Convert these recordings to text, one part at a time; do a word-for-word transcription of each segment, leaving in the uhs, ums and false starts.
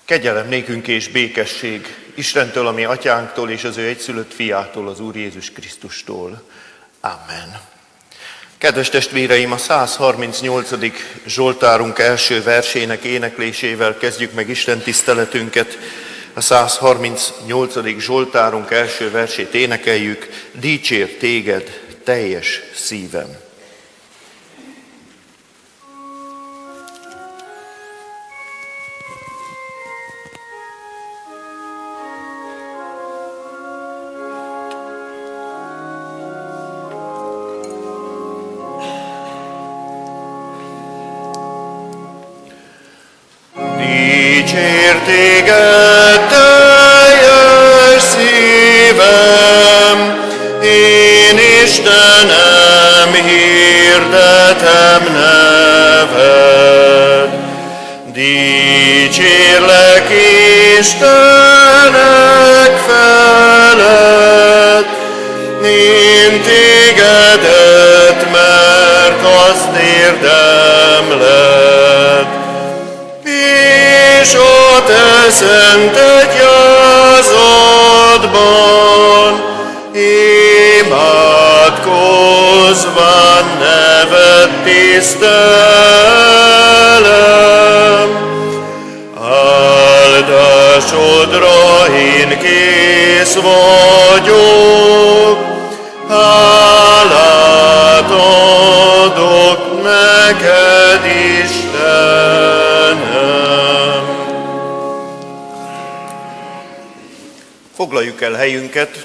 Kegyelem nékünk és békesség Istentől, a mi atyánktól és az ő egyszülött fiától, az Úr Jézus Krisztustól. Amen. Kedves testvéreim, a száz harmincnyolcadik Zsoltárunk első versének éneklésével kezdjük meg Isten tiszteletünket. A száz harmincnyolcadik Zsoltárunk első versét énekeljük: Dicsér téged teljes szívem. Dicsér téged teljes szívem, én Istenem, hirdetem neved. Dicsérlek Istenek felett, én tégedet, mert azt érdemled. És a te szent egyházadban imádkozván neved tisztelem. Áldásodra én kész vagyok, hálát adok neked, Istenem. Foglaljuk el helyünket,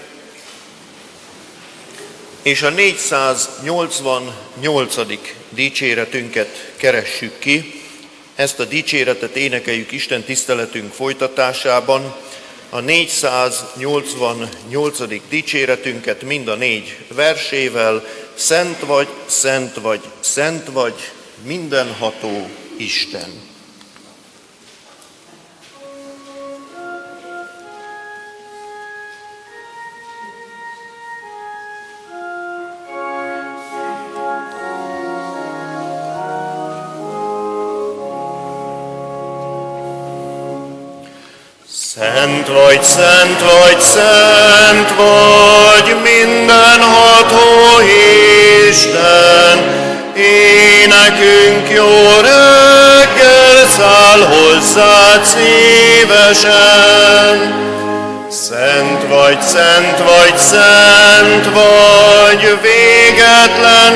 és a négyszáznyolcvannyolcadik dicséretünket keressük ki. Ezt a dicséretet énekeljük Isten tiszteletünk folytatásában. A négyszáznyolcvannyolcadik dicséretünket mind a négy versével: Szent vagy, szent vagy, szent vagy, mindenható Isten. Szent vagy, szent vagy, szent vagy, mindenható Isten, énekünk jó reggel száll hozzád szívesen. Szent vagy, szent vagy, szent vagy, végetlen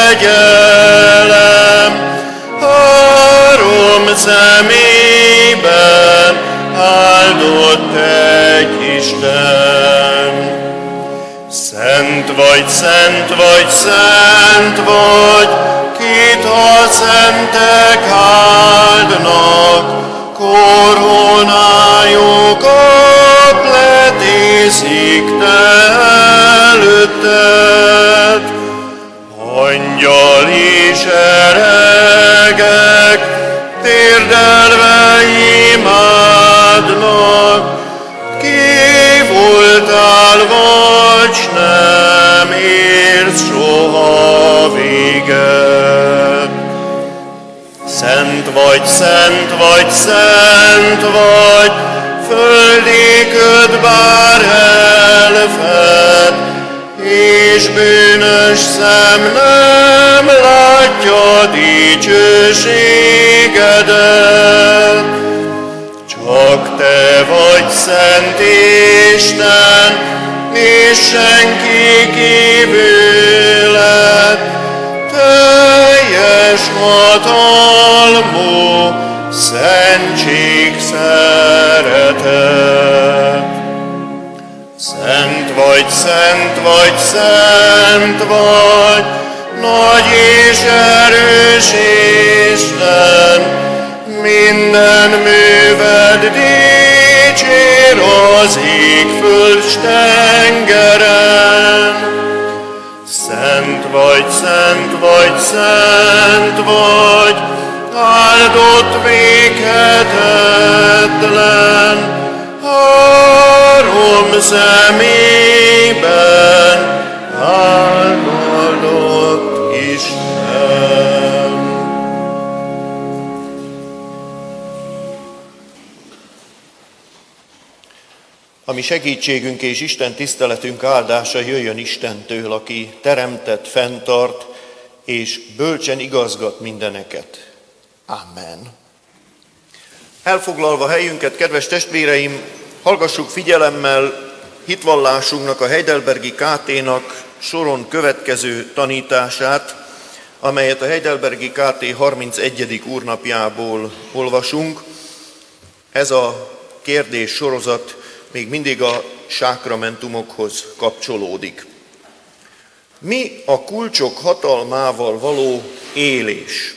kegyelem, három személyben áldott egy Isten. Szent vagy, szent vagy, szent vagy, kit a szentek áldnak, koronájukat letészik te előtted. Angyali seregek térdelve imádnak, ki voltál, vagy nem érsz soha véget. Szent vagy, szent vagy, szent vagy, földi köd bár elfed, és bűnös szem nem látja dicsőségedet. Csak te vagy szent Isten, és senki kívüled, teljes hatalmú, szentség, szeretet. Szent vagy, szent vagy, szent vagy, nagy és erős Isten, minden műved dicsér az ég, föld, s tengeren. Szent vagy, szent vagy, szent vagy, áldott véghetetlen, három személyben áldott Isten. A mi segítségünk és Isten tiszteletünk áldása jöjjön Istentől, aki teremtett, fenntart és bölcsen igazgat mindeneket. Amen. Elfoglalva helyünket, kedves testvéreim, hallgassuk figyelemmel hitvallásunknak, a Heidelbergi ká té-nak soron következő tanítását, amelyet a Heidelbergi ká té harmincegyedik úrnapjából olvasunk. Ez a kérdés sorozat még mindig a sákramentumokhoz kapcsolódik. Mi a kulcsok hatalmával való élés?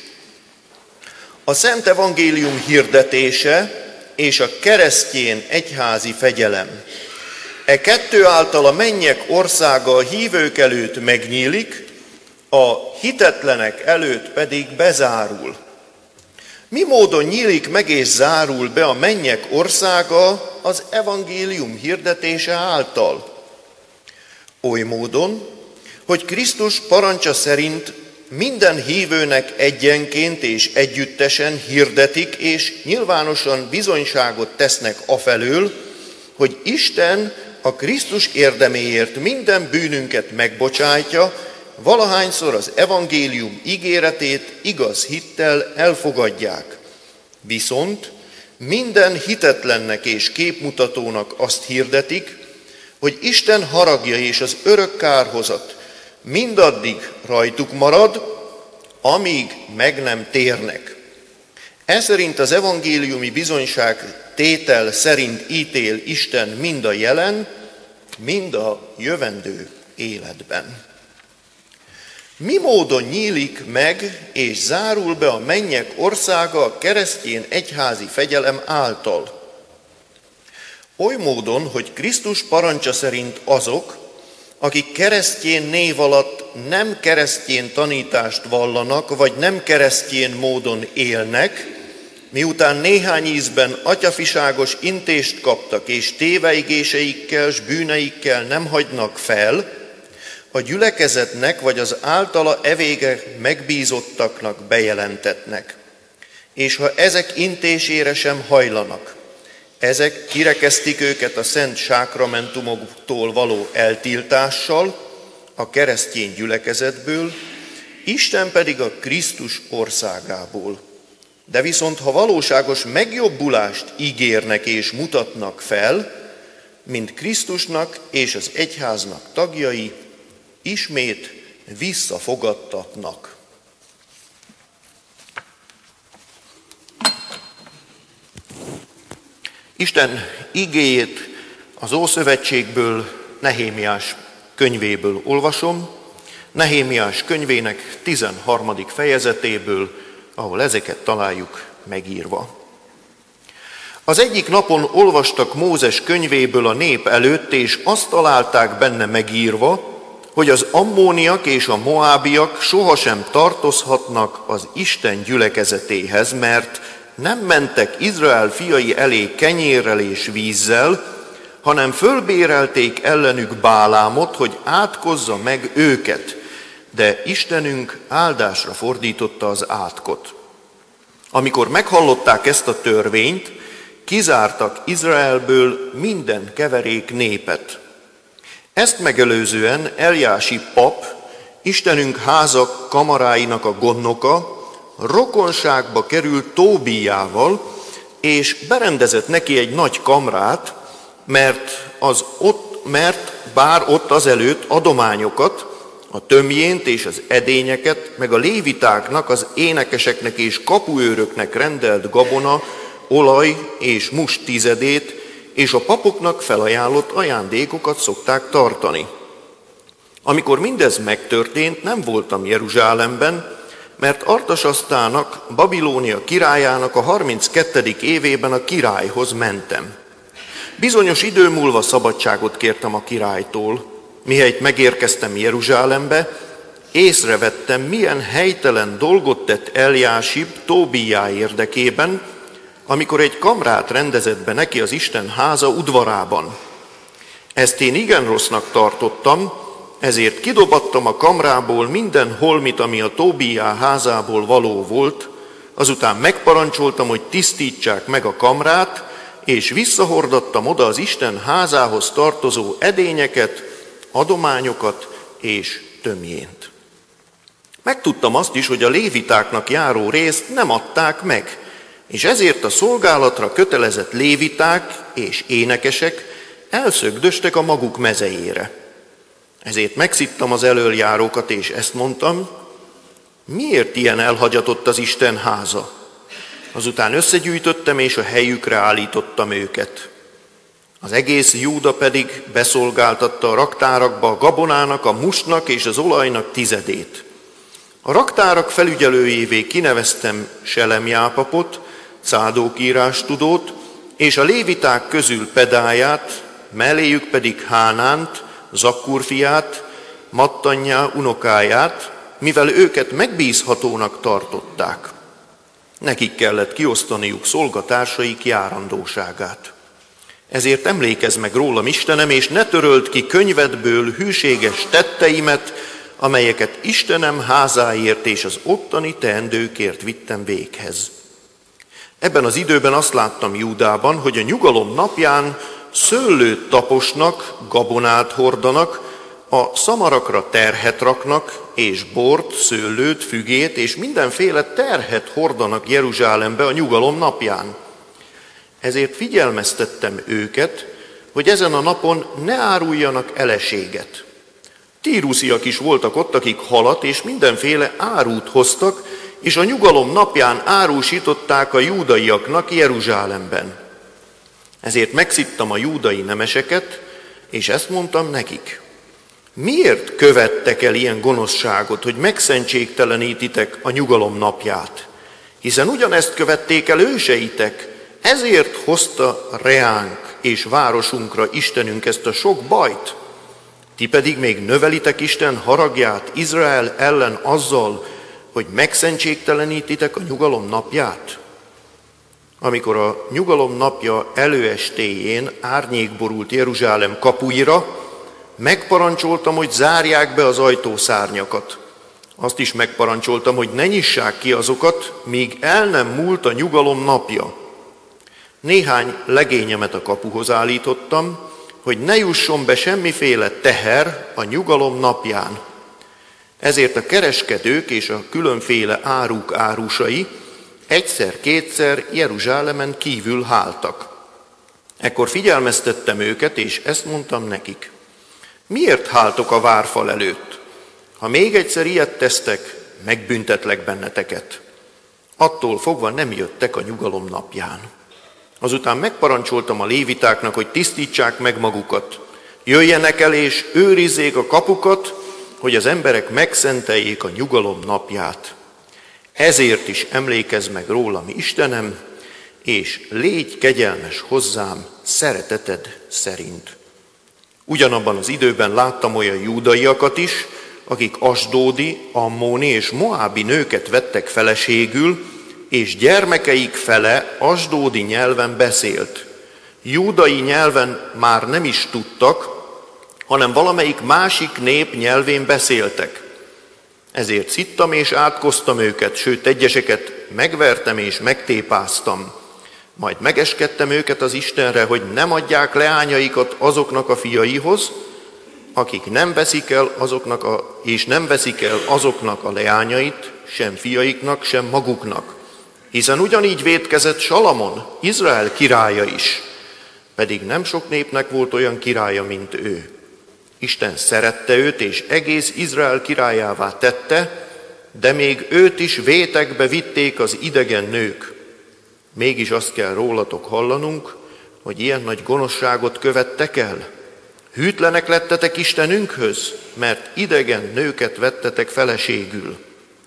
A Szent Evangélium hirdetése és a keresztyén egyházi fegyelem. E kettő által a mennyek országa a hívők előtt megnyílik, a hitetlenek előtt pedig bezárul. Mi módon nyílik meg és zárul be a mennyek országa az evangélium hirdetése által? Oly módon, hogy Krisztus parancsa szerint minden hívőnek egyenként és együttesen hirdetik és nyilvánosan bizonyságot tesznek afelől, hogy Isten a Krisztus érdeméért minden bűnünket megbocsátja, valahányszor az evangélium ígéretét igaz hittel elfogadják. Viszont minden hitetlennek és képmutatónak azt hirdetik, hogy Isten haragja és az örök kárhozat mindaddig rajtuk marad, amíg meg nem térnek. Ez szerint az evangéliumi bizonyság tétel szerint ítél Isten mind a jelen, mind a jövendő életben. Mi módon nyílik meg és zárul be a mennyek országa a keresztény egyházi fegyelem által? Oly módon, hogy Krisztus parancsa szerint azok, akik keresztény név alatt nem keresztény tanítást vallanak, vagy nem keresztény módon élnek, miután néhány ízben atyafiságos intést kaptak, és téveigéseikkel s bűneikkel nem hagynak fel, a gyülekezetnek vagy az általa evége megbízottaknak bejelentetnek. És ha ezek intésére sem hajlanak, ezek kirekesztik őket a szent sákramentumoktól való eltiltással, a keresztény gyülekezetből, Isten pedig a Krisztus országából. De viszont, ha valóságos megjobbulást ígérnek és mutatnak fel, mint Krisztusnak és az egyháznak tagjai, ismét visszafogadtatnak. Isten igéjét az Ószövetségből, Nehémiás könyvéből olvasom, Nehémiás könyvének tizenharmadik fejezetéből, ahol ezeket találjuk megírva. Az egyik napon olvastak Mózes könyvéből a nép előtt, és azt találták benne megírva, hogy az ammóniak és a moábiak sohasem tartozhatnak az Isten gyülekezetéhez, mert nem mentek Izrael fiai elé kenyérrel és vízzel, hanem fölbérelték ellenük Bálámot, hogy átkozza meg őket, de Istenünk áldásra fordította az átkot. Amikor meghallották ezt a törvényt, kizártak Izraelből minden keverék népet. Ezt megelőzően Eljási pap, Istenünk háza kamaráinak a gondnoka, rokonságba került Tóbiával, és berendezett neki egy nagy kamrát, mert, az ott, mert bár ott azelőtt adományokat, a tömjént és az edényeket, meg a lévitáknak, az énekeseknek és kapuőröknek rendelt gabona, olaj és must tizedét, és a papoknak felajánlott ajándékokat szokták tartani. Amikor mindez megtörtént, nem voltam Jeruzsálemben, mert Artasasztának, Babilónia királyának a harminckettedik évében a királyhoz mentem. Bizonyos idő múlva szabadságot kértem a királytól. Mihelyt megérkeztem Jeruzsálembe, észrevettem, milyen helytelen dolgot tett Eljásib Tóbiá érdekében, amikor egy kamrát rendezett be neki az Isten háza udvarában. Ezt én igen rossznak tartottam, ezért kidobattam a kamrából minden holmit, ami a Tóbiá házából való volt, azután megparancsoltam, hogy tisztítsák meg a kamrát, és visszahordottam oda az Isten házához tartozó edényeket, adományokat és tömjént. Megtudtam azt is, hogy a lévitáknak járó részt nem adták meg, és ezért a szolgálatra kötelezett léviták és énekesek elszögdöstek a maguk mezejére. Ezért megszittam az elöljárókat, és ezt mondtam: miért ilyen elhagyatott az Isten háza? Azután összegyűjtöttem, és a helyükre állítottam őket. Az egész Júda pedig beszolgáltatta a raktárakba a gabonának, a mustnak és az olajnak tizedét. A raktárak felügyelőjévé kineveztem Selemjápapot, Cádók írástudót, és a léviták közül Pedáját, melléjük pedig Hánánt, Zakkur fiát, Mattanjá unokáját, mivel őket megbízhatónak tartották. Nekik kellett kiosztaniuk szolgatársaik járandóságát. Ezért emlékezz meg rólam, Istenem, és ne töröld ki könyvedből hűséges tetteimet, amelyeket Istenem házáért és az ottani teendőkért vittem véghez. Ebben az időben azt láttam Júdában, hogy a nyugalom napján szőlőt taposnak, gabonát hordanak, a szamarakra terhet raknak, és bort, szőlőt, fügét, és mindenféle terhet hordanak Jeruzsálembe a nyugalom napján. Ezért figyelmeztettem őket, hogy ezen a napon ne áruljanak eleséget. Tírusziak is voltak ott, akik halat és mindenféle árút hoztak, és a nyugalom napján árusították a júdaiaknak Jeruzsálemben. Ezért megszittam a júdai nemeseket, és ezt mondtam nekik: miért követtek el ilyen gonoszságot, hogy megszentségtelenítitek a nyugalom napját? Hiszen ugyanezt követték el őseitek, ezért hozta reánk és városunkra Istenünk ezt a sok bajt. Ti pedig még növelitek Isten haragját Izrael ellen azzal, hogy megszentségtelenítitek a nyugalom napját? Amikor a nyugalom napja előestéjén árnyék borult Jeruzsálem kapuira, megparancsoltam, hogy zárják be az ajtószárnyakat. Azt is megparancsoltam, hogy ne nyissák ki azokat, míg el nem múlt a nyugalom napja. Néhány legényemet a kapuhoz állítottam, hogy ne jusson be semmiféle teher a nyugalom napján. Ezért a kereskedők és a különféle áruk árusai egyszer-kétszer Jeruzsálemen kívül háltak. Ekkor figyelmeztettem őket, és ezt mondtam nekik: miért háltok a várfal előtt? Ha még egyszer ilyet tesztek, megbüntetlek benneteket. Attól fogva nem jöttek a nyugalom napján. Azután megparancsoltam a lévitáknak, hogy tisztítsák meg magukat. Jöjjenek el és őrizzék a kapukat, hogy az emberek megszenteljék a nyugalom napját. Ezért is emlékezz meg rólam, Istenem, és légy kegyelmes hozzám szereteted szerint. Ugyanabban az időben láttam olyan júdaiakat is, akik asdódi, ammóni és moábi nőket vettek feleségül, és gyermekeik fele asdódi nyelven beszélt. Júdai nyelven már nem is tudtak, hanem valamelyik másik nép nyelvén beszéltek. Ezért szittam és átkoztam őket, sőt egyeseket megvertem és megtépáztam. Majd megeskedtem őket az Istenre, hogy nem adják leányaikat azoknak a fiaihoz, akik nem veszik el azoknak a, és nem veszik el azoknak a leányait, sem fiaiknak, sem maguknak. Hiszen ugyanígy vétkezett Salamon, Izrael királya is, pedig nem sok népnek volt olyan királya, mint ő. Isten szerette őt, és egész Izrael királyává tette, de még őt is vétekbe vitték az idegen nők. Mégis azt kell rólatok hallanunk, hogy ilyen nagy gonoszságot követtek el. Hűtlenek lettetek Istenünkhöz, mert idegen nőket vettetek feleségül.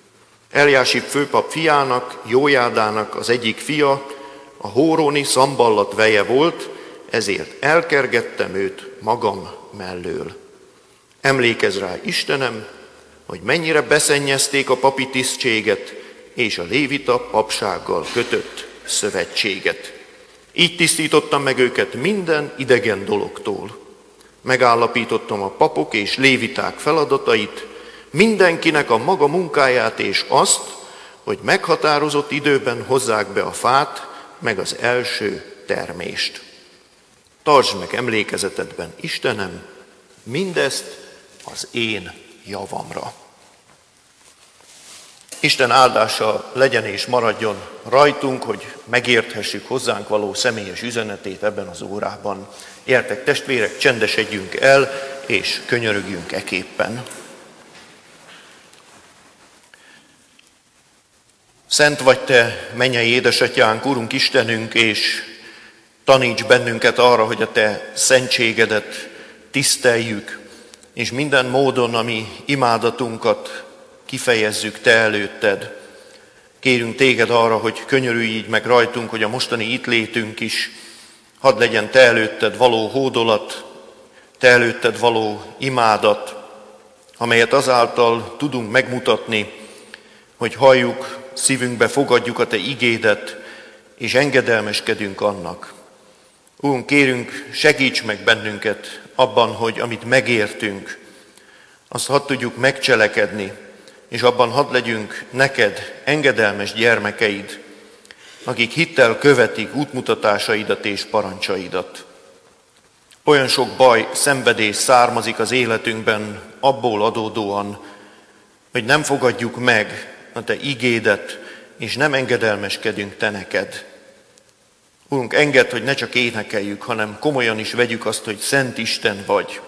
Eljási főpap fiának, Jójádának az egyik fia, a hóróni Szamballat veje volt, ezért elkergettem őt magam mellől. Emlékezz rá, Istenem, hogy mennyire beszennyezték a papi tisztséget és a lévita papsággal kötött szövetséget. Így tisztítottam meg őket minden idegen dologtól. Megállapítottam a papok és léviták feladatait, mindenkinek a maga munkáját és azt, hogy meghatározott időben hozzák be a fát, meg az első termést. Tartsd meg emlékezetedben, Istenem, mindezt az én javamra. Isten áldása legyen és maradjon rajtunk, hogy megérthessük hozzánk való személyes üzenetét ebben az órában. Értek testvérek, csendesedjünk el, és könyörögjünk eképpen. Szent vagy Te, mennyei édesatyánk, Urunk Istenünk, és taníts bennünket arra, hogy a Te szentségedet tiszteljük, és minden módon, ami imádatunkat kifejezzük Te előtted. Kérünk Téged arra, hogy könyörülj így meg rajtunk, hogy a mostani itt létünk is hadd legyen Te előtted való hódolat, Te előtted való imádat, amelyet azáltal tudunk megmutatni, hogy halljuk, szívünkbe fogadjuk a Te igédet, és engedelmeskedünk annak. Úrunk, kérünk, segíts meg bennünket abban, hogy amit megértünk, azt hadd tudjuk megcselekedni, és abban hadd legyünk neked engedelmes gyermekeid, akik hittel követik útmutatásaidat és parancsaidat. Olyan sok baj, szenvedés származik az életünkben abból adódóan, hogy nem fogadjuk meg a Te igédet, és nem engedelmeskedünk Te neked. Úrunk, engedd, hogy ne csak énekeljük, hanem komolyan is vegyük azt, hogy Szent Isten vagy,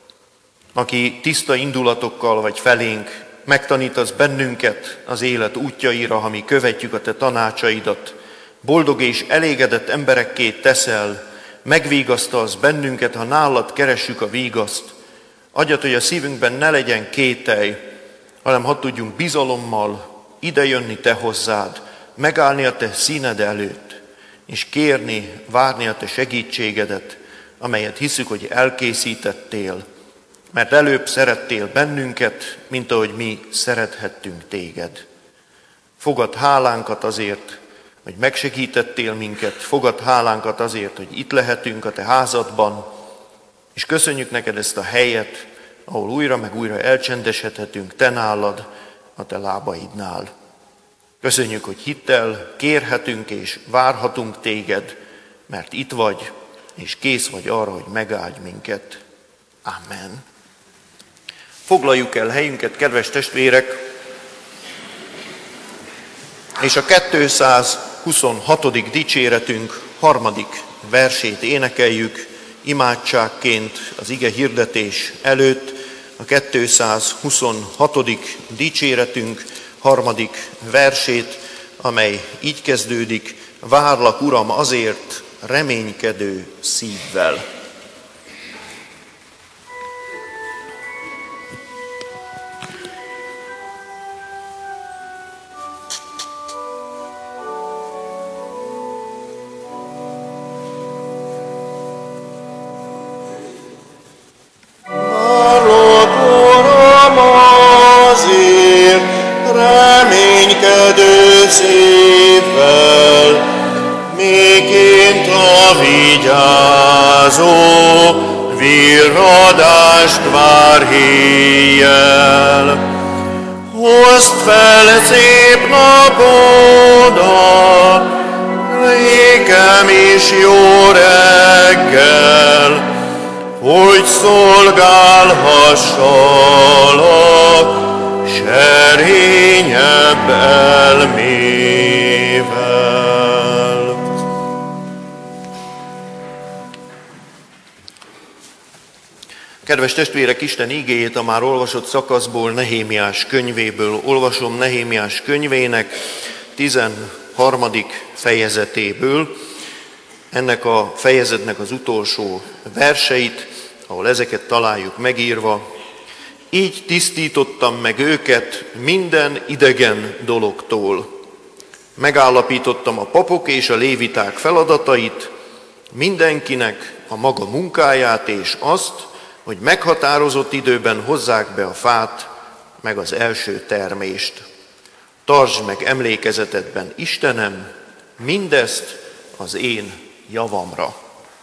aki tiszta indulatokkal vagy felénk, megtanítasz bennünket az élet útjaira, ha mi követjük a Te tanácsaidat, boldog és elégedett emberekké teszel, megvigasztalsz bennünket, ha nálad keressük a vígaszt. Adjad, hogy a szívünkben ne legyen kételj, hanem hadd tudjunk bizalommal idejönni Te hozzád, megállni a Te színed előtt, és kérni, várni a Te segítségedet, amelyet hiszük, hogy elkészítettél, mert előbb szerettél bennünket, mint ahogy mi szerethettünk Téged. Fogad hálánkat azért, hogy megsegítettél minket, fogad hálánkat azért, hogy itt lehetünk a Te házadban, és köszönjük neked ezt a helyet, ahol újra meg újra elcsendesedhetünk Te nálad, a Te lábaidnál. Köszönjük, hogy hittel kérhetünk és várhatunk Téged, mert itt vagy, és kész vagy arra, hogy megáldj minket. Amen. Foglaljuk el helyünket, kedves testvérek, és a kétszázhuszonhatodik dicséretünk harmadik versét énekeljük imádságként az ige hirdetés előtt. A kétszázhuszonhatodik dicséretünk harmadik versét, amely így kezdődik: várlak, Uram, azért reménykedő szívvel. Szívvel, miként a vigyázó virradást vár héjjel. Hozd fel szép napodat, nékem is jó reggel, hogy szolgálhassalak serényebb elmével. Kedves testvérek, Isten igéjét a már olvasott szakaszból, Nehémiás könyvéből olvasom, Nehémiás könyvének tizenharmadik fejezetéből, ennek a fejezetnek az utolsó verseit, ahol ezeket találjuk megírva. Így tisztítottam meg őket minden idegen dologtól. Megállapítottam a papok és a léviták feladatait, mindenkinek a maga munkáját és azt, hogy meghatározott időben hozzák be a fát, meg az első termést. Tartsd meg emlékezetedben, Istenem, mindezt az én javamra.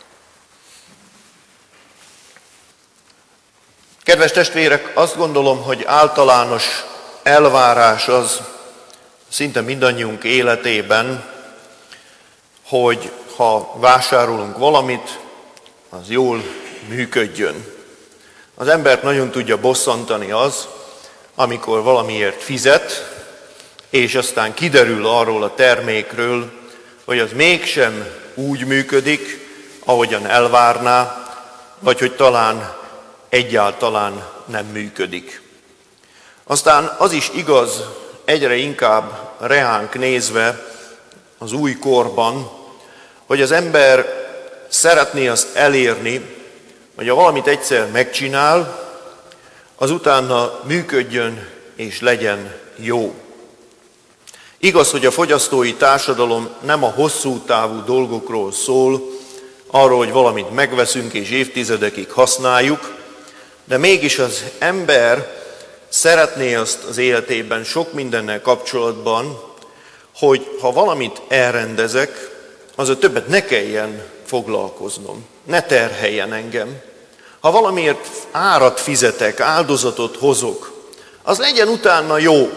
Kedves testvérek, azt gondolom, hogy általános elvárás az szinte mindannyiunk életében, hogy ha vásárolunk valamit, az jól működjön. Az embert nagyon tudja bosszantani az, amikor valamiért fizet, és aztán kiderül arról a termékről, hogy az mégsem úgy működik, ahogyan elvárná, vagy hogy talán egyáltalán nem működik. Aztán az is igaz, egyre inkább reánk nézve az új korban, hogy az ember szeretné azt elérni, hogy ha valamit egyszer megcsinál, az utána működjön és legyen jó. Igaz, hogy a fogyasztói társadalom nem a hosszú távú dolgokról szól, arról, hogy valamit megveszünk és évtizedekig használjuk, de mégis az ember szeretné azt az életében sok mindennel kapcsolatban, hogy ha valamit elrendezek, az a többet ne kelljen foglalkoznom, ne terheljen engem. Ha valamiért árat fizetek, áldozatot hozok, az legyen utána jó.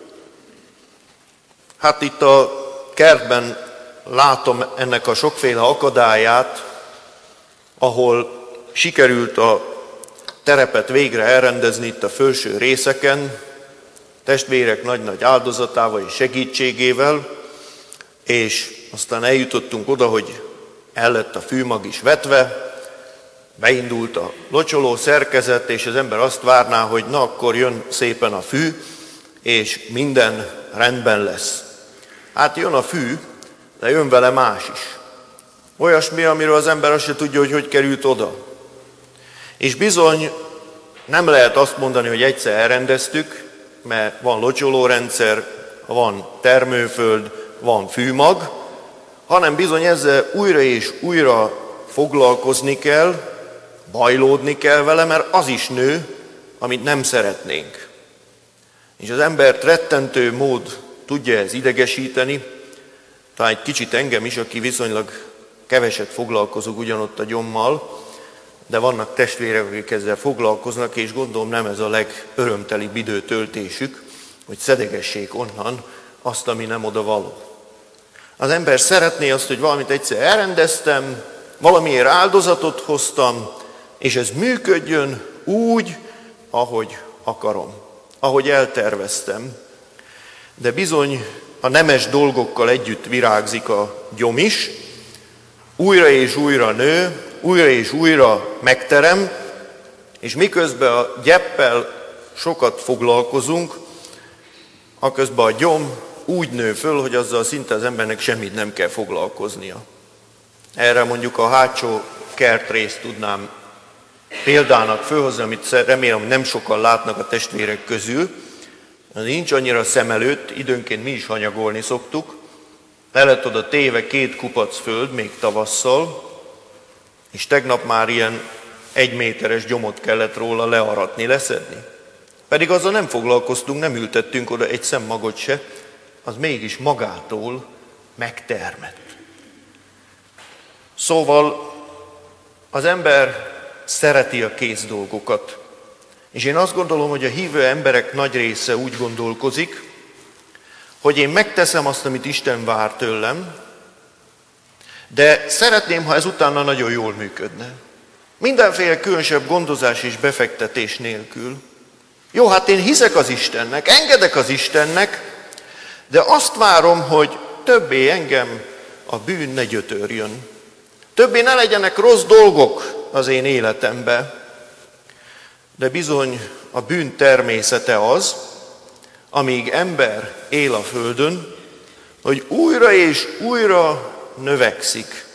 Hát itt a kertben látom ennek a sokféle akadályát, ahol sikerült a terepet végre elrendezni itt a felső részeken, testvérek nagy-nagy áldozatával és segítségével, és aztán eljutottunk oda, hogy el lett a fűmag is vetve, beindult a locsoló szerkezet, és az ember azt várná, hogy na akkor jön szépen a fű, és minden rendben lesz. Hát jön a fű, de jön vele más is. Olyasmi, amiről az ember azt se tudja, hogy hogy került oda. És bizony nem lehet azt mondani, hogy egyszer elrendeztük, mert van locsolórendszer, van termőföld, van fűmag, hanem bizony ezzel újra és újra foglalkozni kell, bajlódni kell vele, mert az is nő, amit nem szeretnénk. És az embert rettentő mód tudja ez idegesíteni, talán egy kicsit engem is, aki viszonylag keveset foglalkozok ugyanott a gyommal, de vannak testvérek, akik ezzel foglalkoznak, és gondolom nem ez a legörömtelibb időtöltésük, hogy szedegessék onnan azt, ami nem oda való. Az ember szeretné azt, hogy valamit egyszer elrendeztem, valamiért áldozatot hoztam, és ez működjön úgy, ahogy akarom, ahogy elterveztem. De bizony a nemes dolgokkal együtt virágzik a gyom is, újra és újra nő, újra és újra megterem, és miközben a gyeppel sokat foglalkozunk, aközben a gyom úgy nő föl, hogy azzal szinte az embernek semmit nem kell foglalkoznia. Erre mondjuk a hátsó kertrészt tudnám példának fölhozni, amit remélem nem sokan látnak a testvérek közül. Nincs annyira szem előtt, időnként mi is hanyagolni szoktuk. Le lett oda téve két kupac föld, még tavasszal, és tegnap már ilyen egy méteres gyomot kellett róla learatni, leszedni. Pedig azzal nem foglalkoztunk, nem ültettünk oda egy szemmagot se, az mégis magától megtermett. Szóval az ember szereti a kész dolgokat. És én azt gondolom, hogy a hívő emberek nagy része úgy gondolkozik, hogy én megteszem azt, amit Isten vár tőlem, de szeretném, ha ez utána nagyon jól működne. Mindenféle különösebb gondozás és befektetés nélkül. Jó, hát én hiszek az Istennek, engedek az Istennek, de azt várom, hogy többé engem a bűn ne gyötörjön. Többé ne legyenek rossz dolgok az én életemben. De bizony a bűn természete az, amíg ember él a földön, hogy újra és újra növekszik.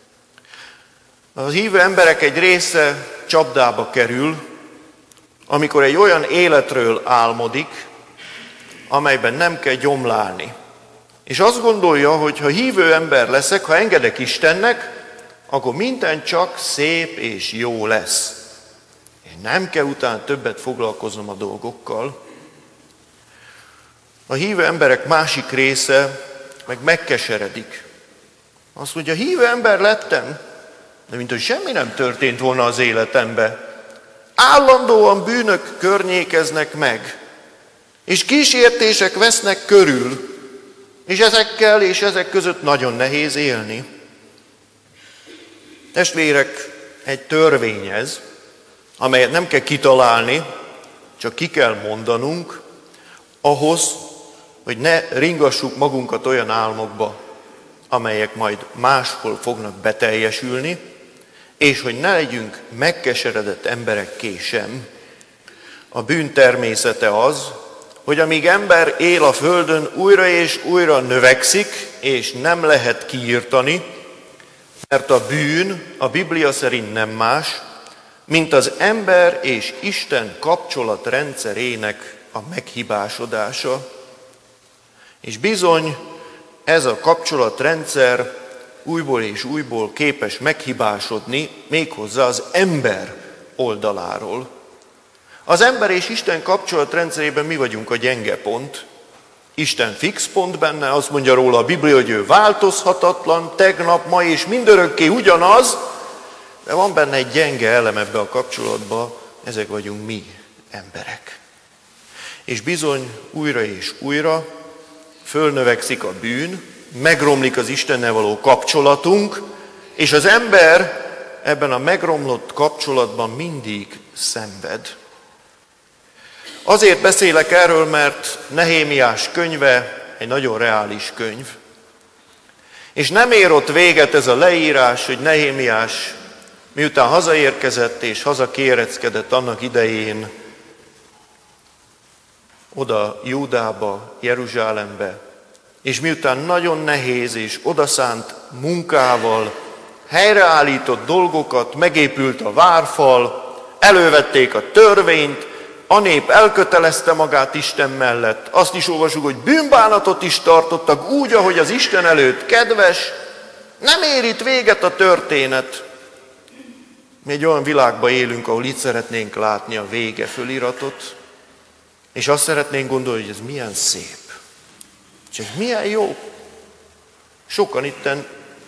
Az hívő emberek egy része csapdába kerül, amikor egy olyan életről álmodik, amelyben nem kell gyomlálni. És azt gondolja, hogy ha hívő ember leszek, ha engedek Istennek, akkor minden csak szép és jó lesz. És nem kell utána többet foglalkoznom a dolgokkal. A hívő emberek másik része meg megkeseredik. Azt mondja, hívő ember lettem, de mint hogy semmi nem történt volna az életemben. Állandóan bűnök környékeznek meg, és kísértések vesznek körül, és ezekkel és ezek között nagyon nehéz élni. Testvérek, egy törvény ez, amelyet nem kell kitalálni, csak ki kell mondanunk, ahhoz, hogy ne ringassuk magunkat olyan álmokba, amelyek majd máshol fognak beteljesülni, és hogy ne legyünk megkeseredett emberekké sem. A bűn természete az, hogy amíg ember él a földön, újra és újra növekszik, és nem lehet kiirtani, mert a bűn a Biblia szerint nem más, mint az ember és Isten kapcsolatrendszerének a meghibásodása. És bizony ez a kapcsolatrendszer újból és újból képes meghibásodni, méghozzá az ember oldaláról. Az ember és Isten kapcsolatrendszerében mi vagyunk a gyenge pont. Isten fix pont benne, azt mondja róla a Biblia, hogy ő változhatatlan, tegnap, ma és mindörökké ugyanaz, de van benne egy gyenge elem ebbe a kapcsolatba, ezek vagyunk mi, emberek. És bizony újra és újra fölnövekszik a bűn, megromlik az Istennel való kapcsolatunk, és az ember ebben a megromlott kapcsolatban mindig szenved. Azért beszélek erről, mert Nehémiás könyve egy nagyon reális könyv. És nem ér ott véget ez a leírás, hogy Nehémiás miután hazaérkezett és hazakéreckedett annak idején oda Júdába, Jeruzsálembe, és miután nagyon nehéz és odaszánt munkával helyreállított dolgokat, megépült a várfal, elővették a törvényt, a nép elkötelezte magát Isten mellett. Azt is olvasjuk, hogy bűnbánatot is tartottak úgy, ahogy az Isten előtt kedves. Nem ér itt véget a történet. Mi egy olyan világban élünk, ahol itt szeretnénk látni a vége föliratot, és azt szeretnénk gondolni, hogy ez milyen szép. És ez milyen jó. Sokan itten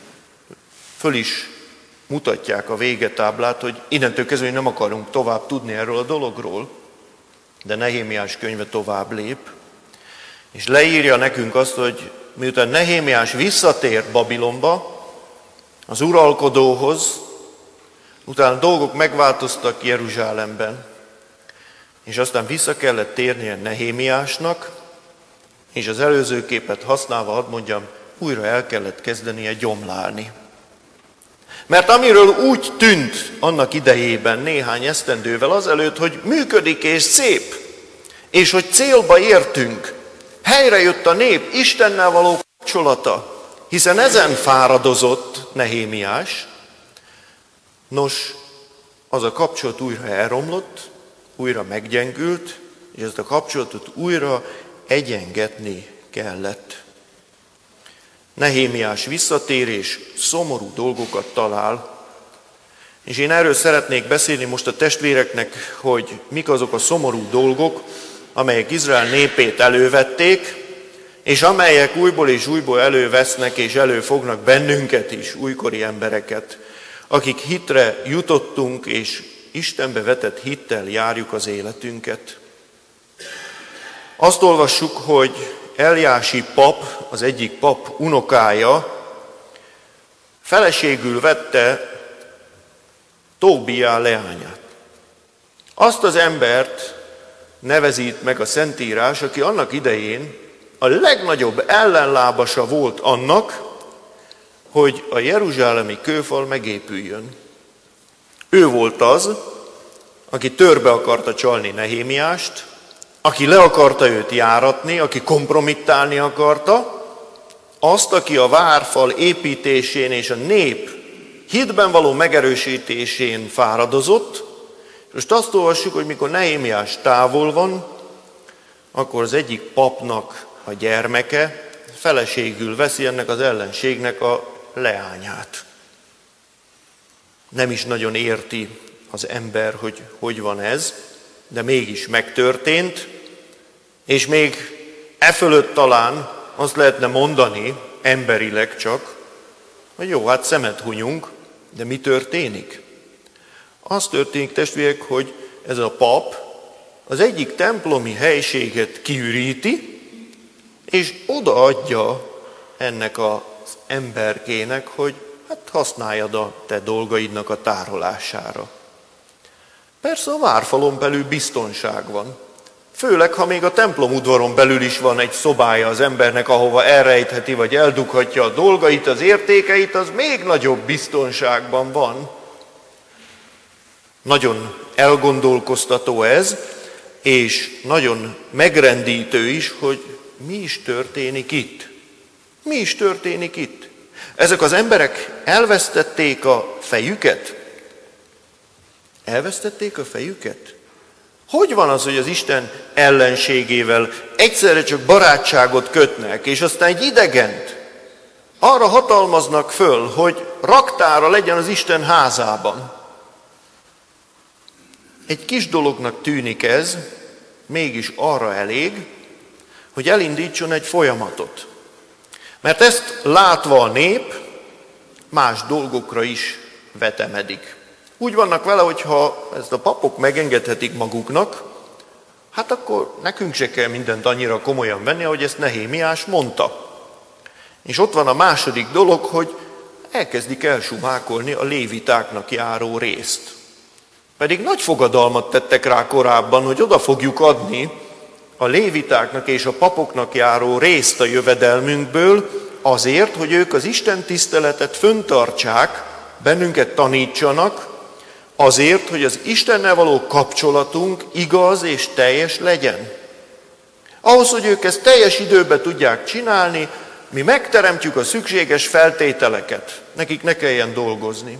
föl is mutatják a végetáblát, hogy innentől kezdve nem akarunk tovább tudni erről a dologról, de Nehémiás könyve tovább lép, és leírja nekünk azt, hogy miután Nehémiás visszatért Babilonba, az uralkodóhoz, utána dolgok megváltoztak Jeruzsálemben, és aztán vissza kellett térnie Nehémiásnak, és az előző képet használva, hadd mondjam, újra el kellett kezdenie gyomlálni. Mert amiről úgy tűnt annak idejében néhány esztendővel azelőtt, hogy működik és szép, és hogy célba értünk, helyre jött a nép Istennel való kapcsolata, hiszen ezen fáradozott Nehémiás. Nos, az a kapcsolat újra elromlott, újra meggyengült, és ezt a kapcsolatot újra egyengetni kellett. Nehémiás visszatér és szomorú dolgokat talál, és én erről szeretnék beszélni most a testvéreknek, hogy mik azok a szomorú dolgok, amelyek Izrael népét elővették, és amelyek újból és újból elővesznek és előfognak bennünket is, újkori embereket, akik hitre jutottunk, és Istenbe vetett hittel járjuk az életünket. Azt olvassuk, hogy Eljási pap, az egyik pap unokája feleségül vette Tóbiá leányát. Azt az embert nevezi itt meg a Szentírás, aki annak idején a legnagyobb ellenlábasa volt annak, hogy a jeruzsálemi kőfal megépüljön. Ő volt az, aki törbe akarta csalni Nehémiást, aki le akarta őt járatni, aki kompromittálni akarta, azt, aki a várfal építésén és a nép hitben való megerősítésén fáradozott. Most azt olvassuk, hogy mikor Nehémiás távol van, akkor az egyik papnak a gyermeke feleségül veszi ennek az ellenségnek a leányát. Nem is nagyon érti az ember, hogy hogy van ez, de mégis megtörtént, és még e fölött talán azt lehetne mondani, emberileg csak, hogy jó, hát szemet hunyunk, de mi történik? Az történik, testvérek, hogy ez a pap az egyik templomi helységet kiüríti, és odaadja ennek az emberkének, hogy hát használjad a te dolgaidnak a tárolására. Persze a várfalon belül biztonság van. Főleg, ha még a templom udvaron belül is van egy szobája az embernek, ahova elrejtheti vagy eldughatja a dolgait, az értékeit, az még nagyobb biztonságban van. Nagyon elgondolkoztató ez, és nagyon megrendítő is, hogy mi is történik itt. Mi is történik itt? Ezek az emberek elvesztették a fejüket? Elvesztették a fejüket? Hogy van az, hogy az Isten ellenségével egyszerre csak barátságot kötnek, és aztán egy idegent arra hatalmaznak föl, hogy raktára legyen az Isten házában? Egy kis dolognak tűnik ez, mégis arra elég, hogy elindítson egy folyamatot. Mert ezt látva a nép más dolgokra is vetemedik. Úgy vannak vele, hogy ha ezt a papok megengedhetik maguknak, hát akkor nekünk se kell mindent annyira komolyan venni, ahogy ezt Nehémiás mondta. És ott van a második dolog, hogy elkezdik elsumákolni a lévitáknak járó részt. Pedig nagy fogadalmat tettek rá korábban, hogy oda fogjuk adni a lévitáknak és a papoknak járó részt a jövedelmünkből, azért, hogy ők az Isten tiszteletet föntartsák, bennünket tanítsanak, azért, hogy az Istennel való kapcsolatunk igaz és teljes legyen. Ahhoz, hogy ők ezt teljes időben tudják csinálni, mi megteremtjük a szükséges feltételeket. Nekik ne kelljen dolgozni.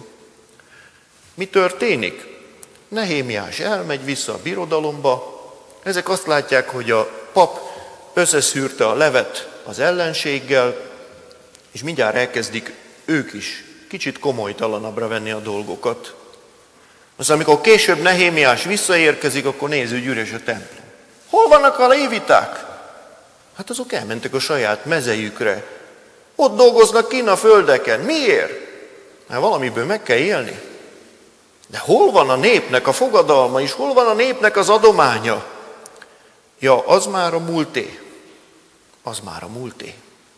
Mi történik? Nehémiás elmegy vissza a birodalomba, ezek azt látják, hogy a pap összeszűrte a levet az ellenséggel, és mindjárt elkezdik ők is kicsit komolytalanabbra venni a dolgokat. Aztán amikor később Nehémiás visszaérkezik, akkor néz, hogy üres a templom. Hol vannak a léviták? Hát azok elmentek a saját mezejükre. Ott dolgoznak kinn a földeken. Miért? Mert valamiből meg kell élni. De hol van a népnek a fogadalma, és hol van a népnek az adománya? Ja, az már a múlté. Az már a múlté.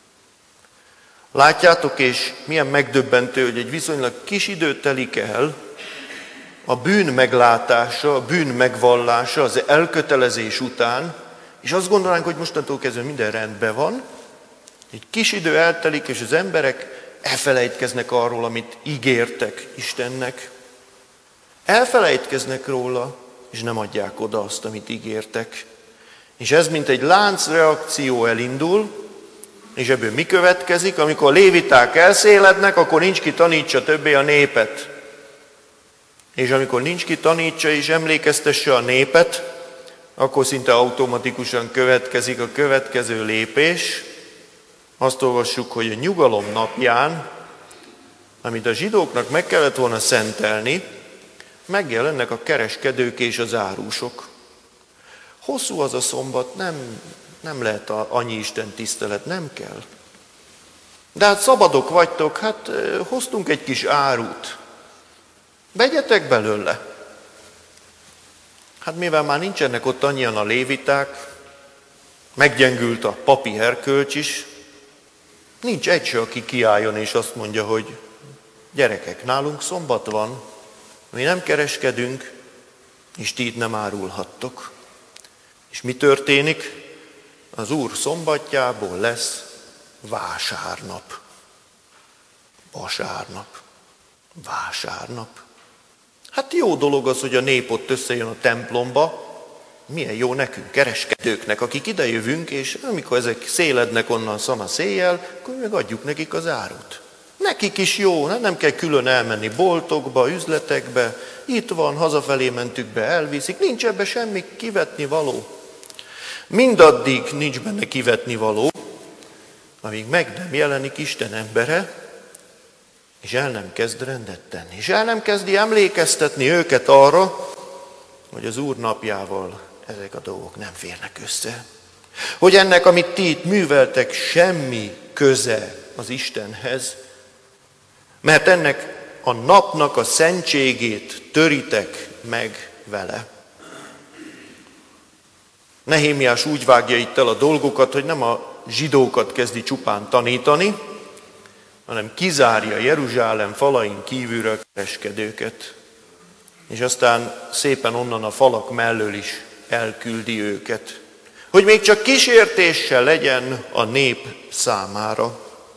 Látjátok, és milyen megdöbbentő, hogy egy viszonylag kis idő telik el, a bűn meglátása, a bűn megvallása, az elkötelezés után, és azt gondolnánk, hogy mostantól kezdve minden rendben van, egy kis idő eltelik, és az emberek elfelejtkeznek arról, amit ígértek Istennek. Elfelejtkeznek róla, és nem adják oda azt, amit ígértek. És ez mint egy láncreakció elindul, és ebből mi következik? Amikor a léviták elszélednek, akkor nincs ki tanítsa többé a népet. És amikor nincs ki tanítsa és emlékeztesse a népet, akkor szinte automatikusan következik a következő lépés. Azt olvassuk, hogy a nyugalom napján, amit a zsidóknak meg kellett volna szentelni, megjelennek a kereskedők és az árusok. Hosszú az a szombat, nem, nem lehet a, annyi Isten tisztelet, nem kell. De hát szabadok vagytok, hát hoztunk egy kis árut. Vegyetek belőle. Hát mivel már nincsenek ott annyian a léviták, meggyengült a papi erkölcs is, nincs egy se, aki kiálljon és azt mondja, hogy gyerekek, nálunk szombat van, mi nem kereskedünk, és ti itt nem árulhattok. És mi történik? Az Úr szombatjából lesz vásárnap. Vasárnap. Vásárnap. Hát jó dolog az, hogy a nép ott összejön a templomba. Milyen jó nekünk, kereskedőknek, akik idejövünk, és amikor ezek szélednek onnan szana széjjel, akkor meg adjuk nekik az árut. Nekik is jó, nem kell külön elmenni boltokba, üzletekbe, itt van, hazafelé mentük be, elviszik, nincs ebbe semmi kivetni való. Mindaddig nincs benne kivetni való, amíg meg nem jelenik Isten embere, és el nem kezd rendet tenni, és el nem kezdi emlékeztetni őket arra, hogy az Úr napjával ezek a dolgok nem férnek össze. Hogy ennek, amit ti itt műveltek, semmi köze az Istenhez, mert ennek a napnak a szentségét töritek meg vele. Nehémiás úgy vágja itt el a dolgokat, hogy nem a zsidókat kezdi csupán tanítani, hanem kizárja Jeruzsálem falain kívülről kereskedőket, és aztán szépen onnan a falak mellől is elküldi őket, hogy még csak kísértéssel legyen a nép számára.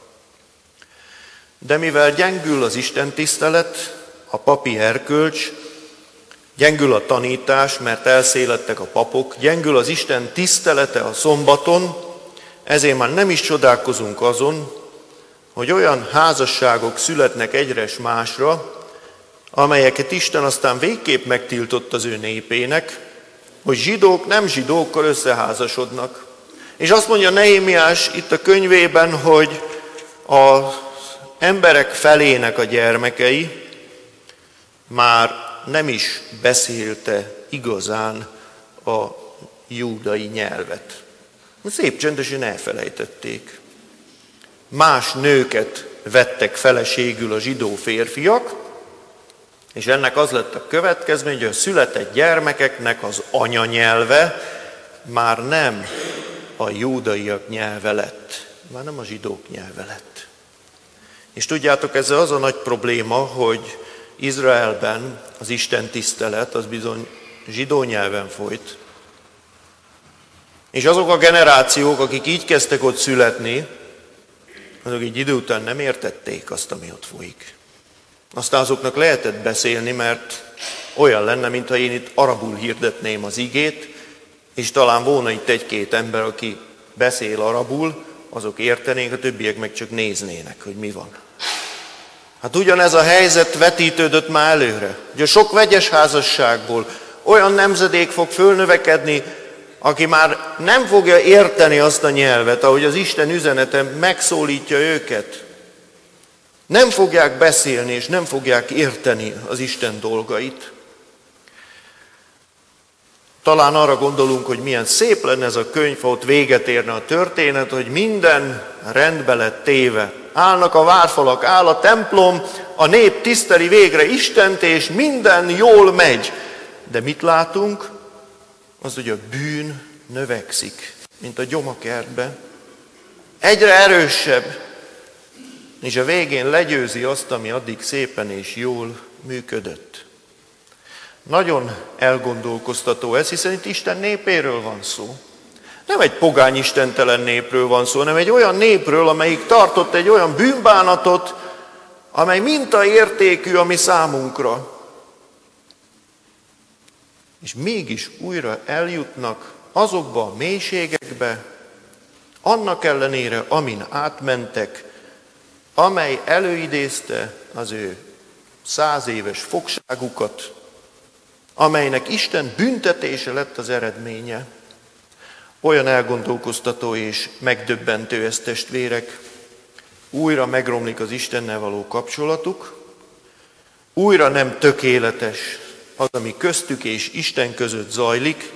De mivel gyengül az istentisztelet, a papi erkölcs, gyengül a tanítás, mert elszéledtek a papok, gyengül az Isten tisztelete a szombaton, ezért már nem is csodálkozunk azon, hogy olyan házasságok születnek egyres másra, amelyeket Isten aztán végképp megtiltott az ő népének, hogy zsidók nem zsidókkal összeházasodnak. És azt mondja Nehémiás itt a könyvében, hogy az emberek felének a gyermekei már nem is beszélte igazán a júdai nyelvet. Szép csendesen elfelejtették. Más nőket vettek feleségül a zsidó férfiak, és ennek az lett a következmény, hogy a született gyermekeknek az anyanyelve már nem a júdaiak nyelve lett, már nem a zsidók nyelve lett. És tudjátok, ez az a nagy probléma, hogy Izraelben az Isten tisztelet az bizony zsidó nyelven folyt. És azok a generációk, akik így kezdtek ott születni, azok egy idő után nem értették azt, ami ott folyik. Aztán azoknak lehetett beszélni, mert olyan lenne, mintha én itt arabul hirdetném az igét, és talán volna itt egy-két ember, aki beszél arabul, azok értenék, a többiek meg csak néznének, hogy mi van. Hát ugyanez a helyzet vetítődött már előre, hogy a sok vegyes házasságból olyan nemzedék fog fölnövekedni, aki már nem fogja érteni azt a nyelvet, ahogy az Isten üzenete megszólítja őket. Nem fogják beszélni, és nem fogják érteni az Isten dolgait. Talán arra gondolunk, hogy milyen szép lenne ez a könyv, ha ott véget érne a történet, hogy minden rendbe lett téve. Állnak a várfalak, áll a templom, a nép tiszteli végre Istent, és minden jól megy. De mit látunk? Az, hogy a bűn növekszik, mint a gyomakertbe. Egyre erősebb, és a végén legyőzi azt, ami addig szépen és jól működött. Nagyon elgondolkoztató ez, hiszen itt Isten népéről van szó. Nem egy pogány istentelen népről van szó, hanem egy olyan népről, amelyik tartott egy olyan bűnbánatot, amely mintaértékű a mi számunkra. És mégis újra eljutnak azokba a mélységekbe, annak ellenére, amin átmentek, amely előidézte az ő száz éves fogságukat, amelynek Isten büntetése lett az eredménye. Olyan elgondolkoztató és megdöbbentő ez, testvérek. Újra megromlik az Istennel való kapcsolatuk, újra nem tökéletes az, ami köztük és Isten között zajlik,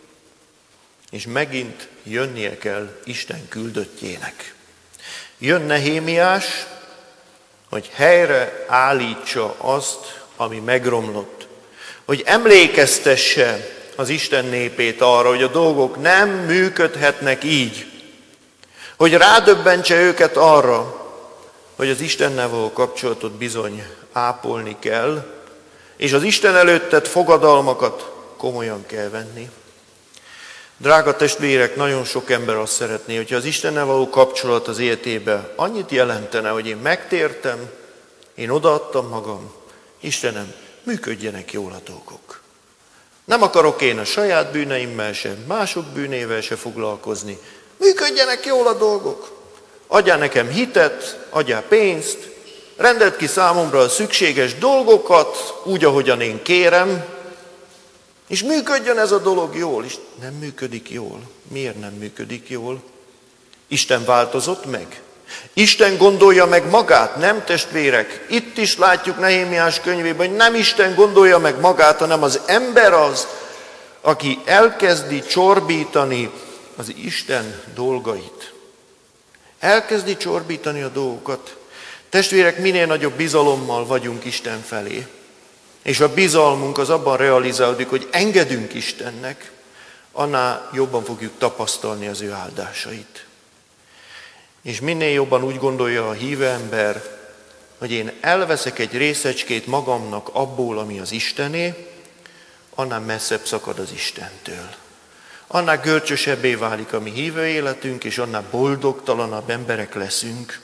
és megint jönnie kell Isten küldöttjének. Jön Nehémiás, hogy helyre állítsa azt, ami megromlott. Hogy emlékeztesse az Isten népét arra, hogy a dolgok nem működhetnek így. Hogy rádöbbentse őket arra, hogy az Istennel való kapcsolatot bizony ápolni kell, és az Isten előtt tett fogadalmakat komolyan kell venni. Drága testvérek, nagyon sok ember azt szeretné, hogyha az Istennel való kapcsolat az életében annyit jelentene, hogy én megtértem, én odaadtam magam, Istenem, működjenek jól a dolgok. Nem akarok én a saját bűneimmel sem, mások bűnével se foglalkozni. Működjenek jól a dolgok. Adjál nekem hitet, adjál pénzt, rendeld ki számomra a szükséges dolgokat, úgy, ahogyan én kérem, és működjön ez a dolog jól. És nem működik jól. Miért nem működik jól? Isten változott meg. Isten gondolja meg magát, nem testvérek? Itt is látjuk Nehémiás könyvében, hogy nem Isten gondolja meg magát, hanem az ember az, aki elkezdi csorbítani az Isten dolgait. Elkezdi csorbítani a dolgokat. Testvérek, minél nagyobb bizalommal vagyunk Isten felé, és a bizalmunk az abban realizálódik, hogy engedünk Istennek, annál jobban fogjuk tapasztalni az ő áldásait. És minél jobban úgy gondolja a hívő ember, hogy én elveszek egy részecskét magamnak abból, ami az Istené, annál messzebb szakad az Istentől. Annál görcsösebbé válik a mi hívő életünk, és annál boldogtalanabb emberek leszünk.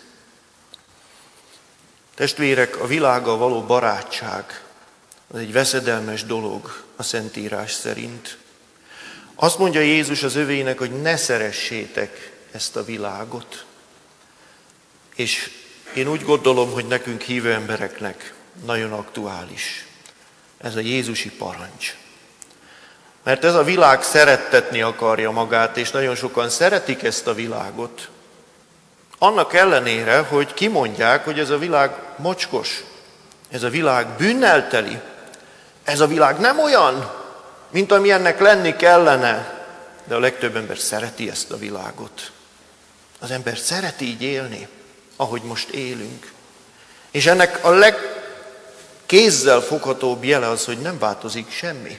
Testvérek, a világgal való barátság az egy veszedelmes dolog a Szentírás szerint. Azt mondja Jézus az övének, hogy ne szeressétek ezt a világot. És én úgy gondolom, hogy nekünk hívő embereknek nagyon aktuális ez a jézusi parancs. Mert ez a világ szerettetni akarja magát, és nagyon sokan szeretik ezt a világot. Annak ellenére, hogy kimondják, hogy ez a világ mocskos, ez a világ bűnnel teli, ez a világ nem olyan, mint amilyennek lenni kellene, de a legtöbb ember szereti ezt a világot. Az ember szereti így élni, ahogy most élünk. És ennek a legkézzel foghatóbb jele az, hogy nem változik semmi.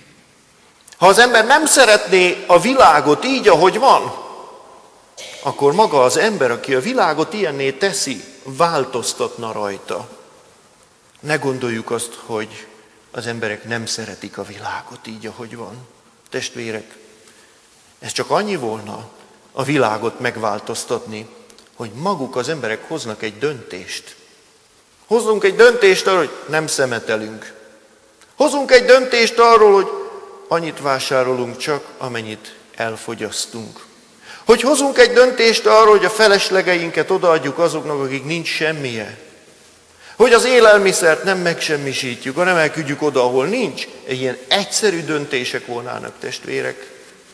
Ha az ember nem szeretné a világot így, ahogy van, akkor maga az ember, aki a világot ilyenné teszi, változtatna rajta. Ne gondoljuk azt, hogy az emberek nem szeretik a világot így, ahogy van. Testvérek, ez csak annyi volna a világot megváltoztatni, hogy maguk az emberek hoznak egy döntést. Hozzunk egy döntést arról, hogy nem szemetelünk. Hozunk egy döntést arról, hogy annyit vásárolunk csak, amennyit elfogyasztunk. Hogy hozunk egy döntést arról, hogy a feleslegeinket odaadjuk azoknak, akik nincs semmije. Hogy az élelmiszert nem megsemmisítjük, hanem elküldjük oda, ahol nincs. Ilyen egyszerű döntések volnának, testvérek.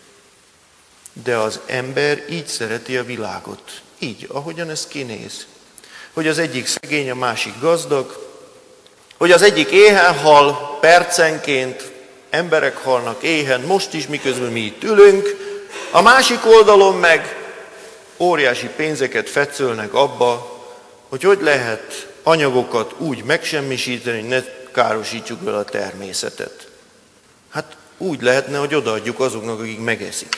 De az ember így szereti a világot. Így, ahogyan ez kinéz. Hogy az egyik szegény, a másik gazdag. Hogy az egyik éhen hal percenként, emberek halnak éhen, most is, miközben mi itt ülünk. A másik oldalon meg óriási pénzeket fetszölnek abba, hogy hogy lehet anyagokat úgy megsemmisíteni, hogy ne károsítsuk vele a természetet. Hát úgy lehetne, hogy odaadjuk azoknak, akik megeszik.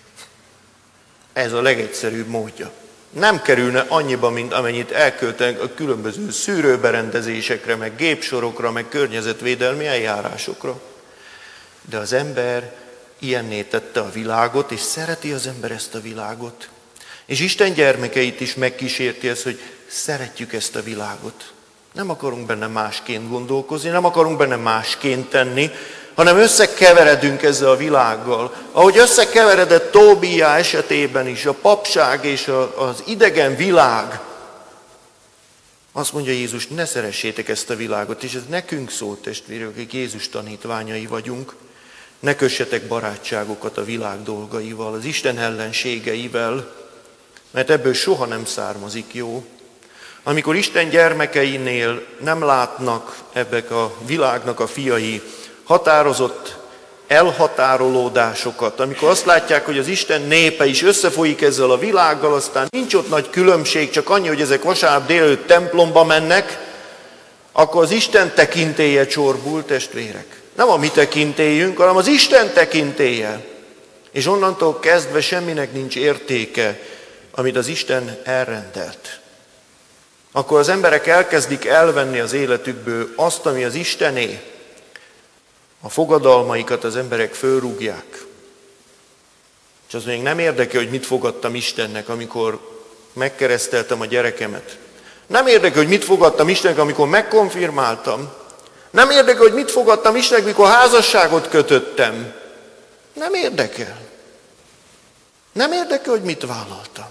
Ez a legegyszerűbb módja. Nem kerülne annyiba, mint amennyit elköltenek a különböző szűrőberendezésekre, meg gépsorokra, meg környezetvédelmi eljárásokra. De az ember ilyenné tette a világot, és szereti az ember ezt a világot. És Isten gyermekeit is megkísérti ez, hogy szeretjük ezt a világot. Nem akarunk benne másként gondolkozni, nem akarunk benne másként tenni, hanem összekeveredünk ezzel a világgal. Ahogy összekeveredett Tóbia esetében is, a papság és a, az idegen világ. Azt mondja Jézus, ne szeressétek ezt a világot, és ez nekünk szól, testvérek, akik Jézus tanítványai vagyunk. Ne kössetek barátságokat a világ dolgaival, az Isten ellenségeivel, mert ebből soha nem származik jó. Amikor Isten gyermekeinél nem látnak ebbek a világnak a fiai határozott elhatárolódásokat, amikor azt látják, hogy az Isten népe is összefolyik ezzel a világgal, aztán nincs ott nagy különbség, csak annyi, hogy ezek vasárnap délelőtt templomba mennek, akkor az Isten tekintélye csorbul, testvérek. Nem a mi tekintélyünk, hanem az Isten tekintélye. És onnantól kezdve semminek nincs értéke, amit az Isten elrendelt. Akkor az emberek elkezdik elvenni az életükből azt, ami az Istené. A fogadalmaikat az emberek fölrúgják. És az még nem érdekel, hogy mit fogadtam Istennek, amikor megkereszteltem a gyerekemet. Nem érdekel, hogy mit fogadtam Istennek, amikor megkonfirmáltam. Nem érdekel, hogy mit fogadtam Istennek, mikor házasságot kötöttem. Nem érdekel. Nem érdekel, hogy mit vállaltam.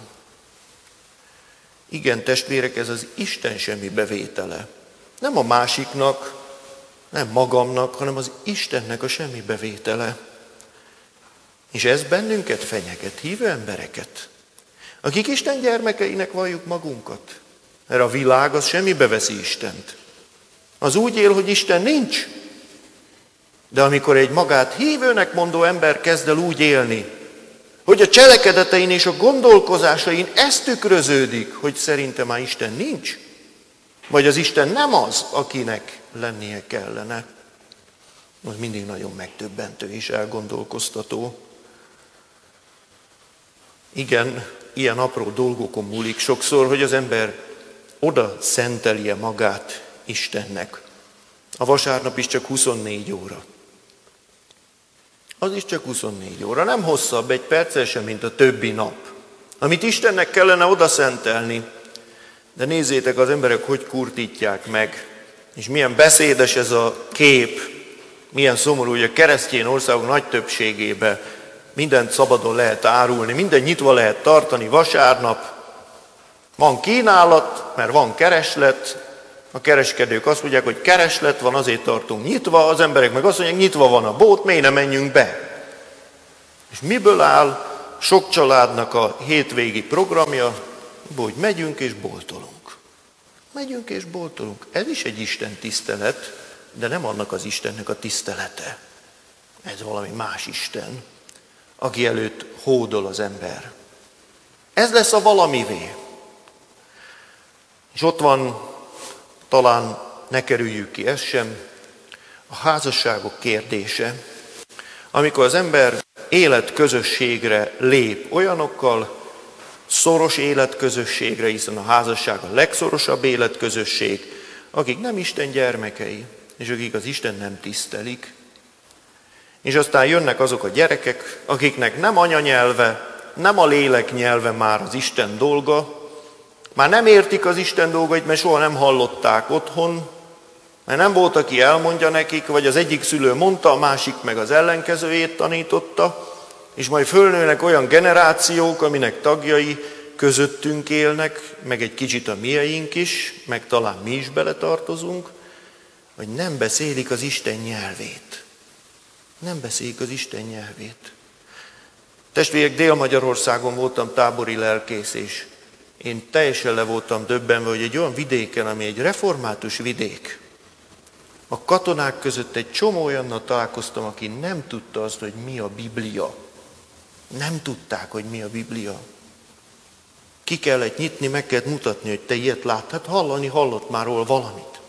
Igen, testvérek, ez az Isten semmi bevétele. Nem a másiknak, nem magamnak, hanem az Istennek a semmi bevétele. És ez bennünket fenyeget, hívő embereket, akik Isten gyermekeinek valljuk magunkat. Mert a világ az semmibe veszi Istent. Az úgy él, hogy Isten nincs. De amikor egy magát hívőnek mondó ember kezd el úgy élni, hogy a cselekedetein és a gondolkozásain ez tükröződik, hogy szerintem már Isten nincs, vagy az Isten nem az, akinek lennie kellene, az mindig nagyon megdöbbentő és elgondolkoztató. Igen, ilyen apró dolgokon múlik sokszor, hogy az ember oda szentelje magát Istennek. A vasárnap is csak huszonnégy óra. Az is csak huszonnégy óra, nem hosszabb egy perccel sem, mint a többi nap, amit Istennek kellene oda szentelni. De nézzétek, az emberek hogy kurtítják meg, és milyen beszédes ez a kép, milyen szomorú, hogy a keresztény országok nagy többségében mindent szabadon lehet árulni, mindent nyitva lehet tartani vasárnap. Van kínálat, mert van kereslet, a kereskedők azt mondják, hogy kereslet van, azért tartunk nyitva, az emberek meg azt mondják, nyitva van a bolt, miért ne menjünk be? És miből áll sok családnak a hétvégi programja? Hogy megyünk és boltolunk. Megyünk és boltolunk. Ez is egy Isten tisztelet, de nem annak az Istennek a tisztelete. Ez valami más Isten, aki előtt hódol az ember. Ez lesz a valamivé. És ott van, talán ne kerüljük ki ezt sem, a házasságok kérdése, amikor az ember életközösségre lép olyanokkal, szoros életközösségre, hiszen a házasság a legszorosabb életközösség, akik nem Isten gyermekei, és akik az Isten nem tisztelik. És aztán jönnek azok a gyerekek, akiknek nem anyanyelve, nem a lélek nyelve már az Isten dolga, már nem értik az Isten dolgait, mert soha nem hallották otthon, mert nem volt, aki elmondja nekik, vagy az egyik szülő mondta, a másik meg az ellenkezőjét tanította, és majd fölnőnek olyan generációk, aminek tagjai közöttünk élnek, meg egy kicsit a mieink is, meg talán mi is beletartozunk, hogy nem beszélik az Isten nyelvét. Nem beszélik az Isten nyelvét. Testvérek, Dél-Magyarországon voltam tábori lelkész, és én teljesen le voltam döbbenve, hogy egy olyan vidéken, ami egy református vidék, a katonák között egy csomó olyannal találkoztam, aki nem tudta azt, hogy mi a Biblia. Nem tudták, hogy mi a Biblia. Ki kellett nyitni, meg kellett mutatni, hogy te ilyet lát. Hát hallani, hallott már róla valamit.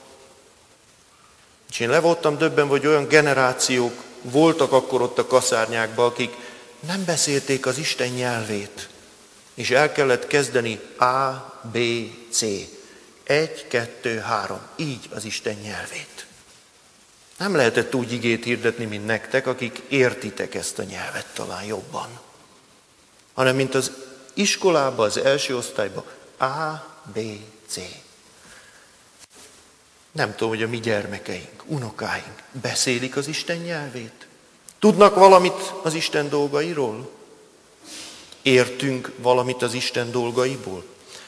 És én le voltam döbbenve, hogy olyan generációk voltak akkor ott a kaszárnyákban, akik nem beszélték az Isten nyelvét. És el kellett kezdeni A, B, C. Egy, kettő, három. Így az Isten nyelvét. Nem lehetett úgy igét hirdetni, mint nektek, akik értitek ezt a nyelvet talán jobban. Hanem mint az iskolában, az első osztályban A, B, C. Nem tudom, hogy a mi gyermekeink, unokáink beszélik az Isten nyelvét. Tudnak valamit az Isten dolgairól? Értünk valamit az Isten dolgaiból?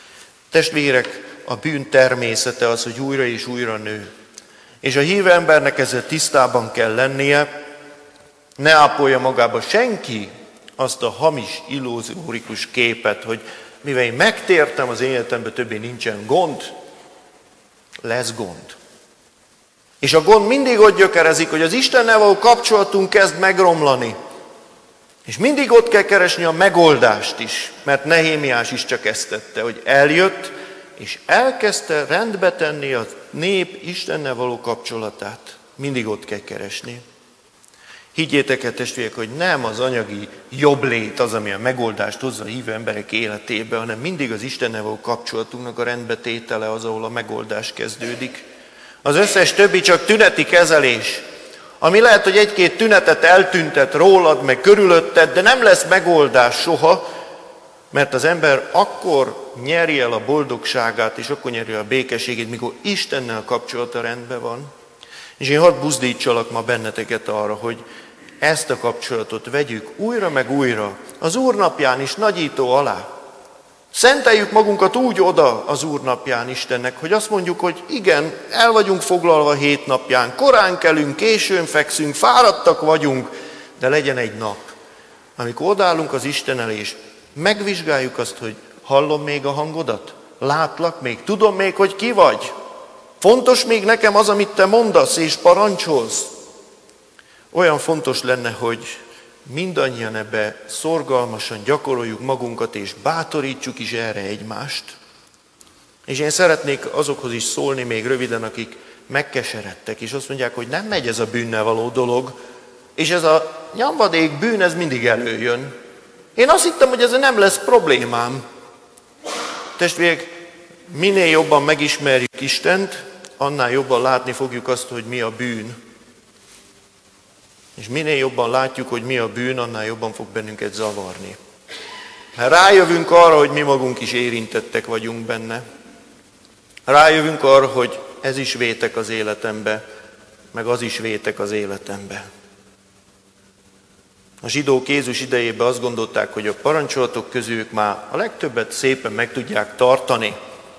Testvérek, a bűn természete az, hogy újra és újra nő. És a hívő embernek ezzel tisztában kell lennie, ne ápolja magába senki azt a hamis, illuzórikus képet, hogy mivel én megtértem az életemben, többé nincsen gond, lesz gond. És a gond mindig ott gyökerezik, hogy az Istennel való kapcsolatunk kezd megromlani. És mindig ott kell keresni a megoldást is, mert Nehémiás is csak ezt tette, hogy eljött, és elkezdte rendbe tenni a nép Istennel való kapcsolatát. Mindig ott kell keresni. Higgyétek el, testvérek, hogy nem az anyagi jobblét az, ami a megoldást hozza a hívő emberek életébe, hanem mindig az Istennel való kapcsolatunknak a rendbetétele az, ahol a megoldás kezdődik. Az összes többi csak tüneti kezelés, ami lehet, hogy egy-két tünetet eltüntet rólad, meg körülötted, de nem lesz megoldás soha, mert az ember akkor nyeri el a boldogságát, és akkor nyeri el a békességét, mikor Istennel kapcsolata rendben van. És én hadd buzdítsalak ma benneteket arra, hogy ezt a kapcsolatot vegyük újra meg újra, az Úr napján is nagyító alá. Szenteljük magunkat úgy oda az Úr napján Istennek, hogy azt mondjuk, hogy igen, el vagyunk foglalva hét napján, korán kelünk, későn fekszünk, fáradtak vagyunk, de legyen egy nap, amikor odállunk az Isten elé, és megvizsgáljuk azt, hogy hallom még a hangodat, látlak még, tudom még, hogy ki vagy. Fontos még nekem az, amit te mondasz és parancsolsz. Olyan fontos lenne, hogy mindannyian ebbe szorgalmasan gyakoroljuk magunkat, és bátorítsuk is erre egymást. És én szeretnék azokhoz is szólni még röviden, akik megkeseredtek, és azt mondják, hogy nem megy ez a bűnnel való dolog, és ez a nyomvadék bűn, ez mindig előjön. Én azt hittem, hogy ez nem lesz problémám. Testvérek, minél jobban megismerjük Istent, annál jobban látni fogjuk azt, hogy mi a bűn. És minél jobban látjuk, hogy mi a bűn, annál jobban fog bennünket zavarni. Mert rájövünk arra, hogy mi magunk is érintettek vagyunk benne. Rájövünk arra, hogy ez is vétek az életembe, meg az is vétek az életembe. A zsidók Jézus idejében azt gondolták, hogy a parancsolatok közül ők már a legtöbbet szépen meg tudják tartani.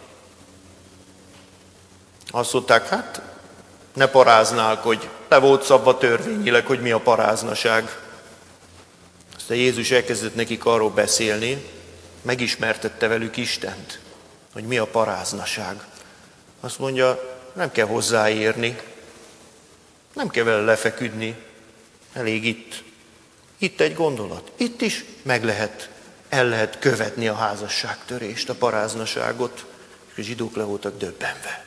Azt mondták, hát ne paráználkodj, le volt szabva törvényileg, hogy mi a paráznaság. Aztán Jézus elkezdett nekik arról beszélni, megismertette velük Istent, hogy mi a paráznaság. Azt mondja, nem kell hozzáérni, nem kell vele lefeküdni, elég itt. Itt egy gondolat. Itt is meg lehet, el lehet követni a házasságtörést, a paráznaságot, és a zsidók le voltak döbbenve.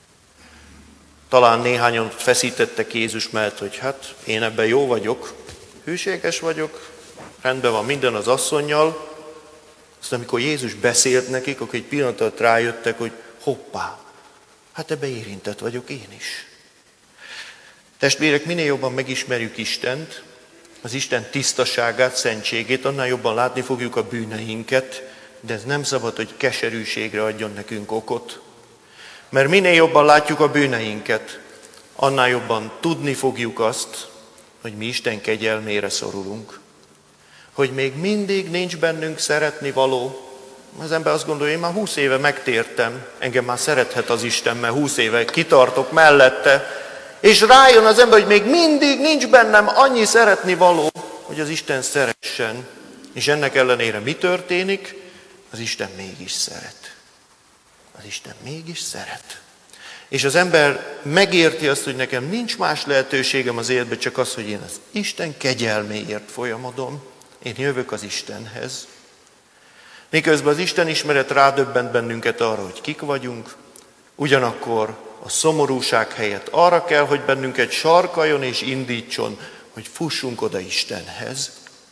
Talán néhányan feszítettek Jézus mellett, hogy hát én ebben jó vagyok, hűséges vagyok, rendben van minden az asszonnyal. Aztán amikor Jézus beszélt nekik, akkor egy pillanatot rájöttek, hogy hoppá, hát ebben érintett vagyok én is. Testvérek, minél jobban megismerjük Istent, az Isten tisztaságát, szentségét, annál jobban látni fogjuk a bűneinket, de ez nem szabad, hogy keserűségre adjon nekünk okot. Mert minél jobban látjuk a bűneinket, annál jobban tudni fogjuk azt, hogy mi Isten kegyelmére szorulunk. Hogy még mindig nincs bennünk szeretni való. Az ember azt gondolja, én már húsz éve megtértem, engem már szerethet az Isten, mert húsz éve kitartok mellette, és rájön az ember, hogy még mindig nincs bennem annyi szeretni való, hogy az Isten szeressen. És ennek ellenére mi történik? Az Isten mégis szeret. Az Isten mégis szeret. És az ember megérti azt, hogy nekem nincs más lehetőségem az életben, csak az, hogy én az Isten kegyelméért folyamodom. Én jövök az Istenhez. Miközben az Isten ismeret rádöbbent bennünket arra, hogy kik vagyunk, ugyanakkor a szomorúság helyett arra kell, hogy bennünket sarkaljon és indítson, hogy fussunk oda Istenhez.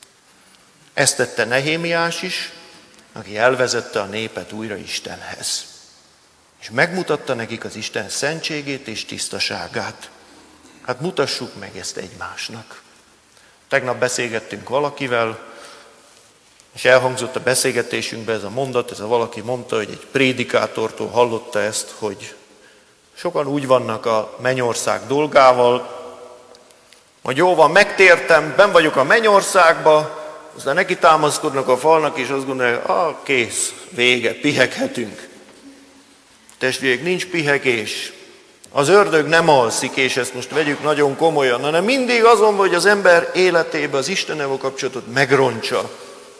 Ezt tette Nehémiás is, aki elvezette a népet újra Istenhez. És megmutatta nekik az Isten szentségét és tisztaságát. Hát mutassuk meg ezt egymásnak. Tegnap beszélgettünk valakivel, és elhangzott a beszélgetésünkben ez a mondat, ez a valaki mondta, hogy egy prédikátortól hallotta ezt, hogy sokan úgy vannak a mennyország dolgával, hogy jó van, megtértem, benn vagyok a mennyországba, aztán neki támaszkodnak a falnak, és azt gondolják, ah, kész, vége, piheghetünk. Testvérek, nincs pihegés. Az ördög nem alszik, és ezt most vegyük nagyon komolyan, hanem mindig azon, hogy az ember életébe az Istennel való kapcsolatot megrontsa.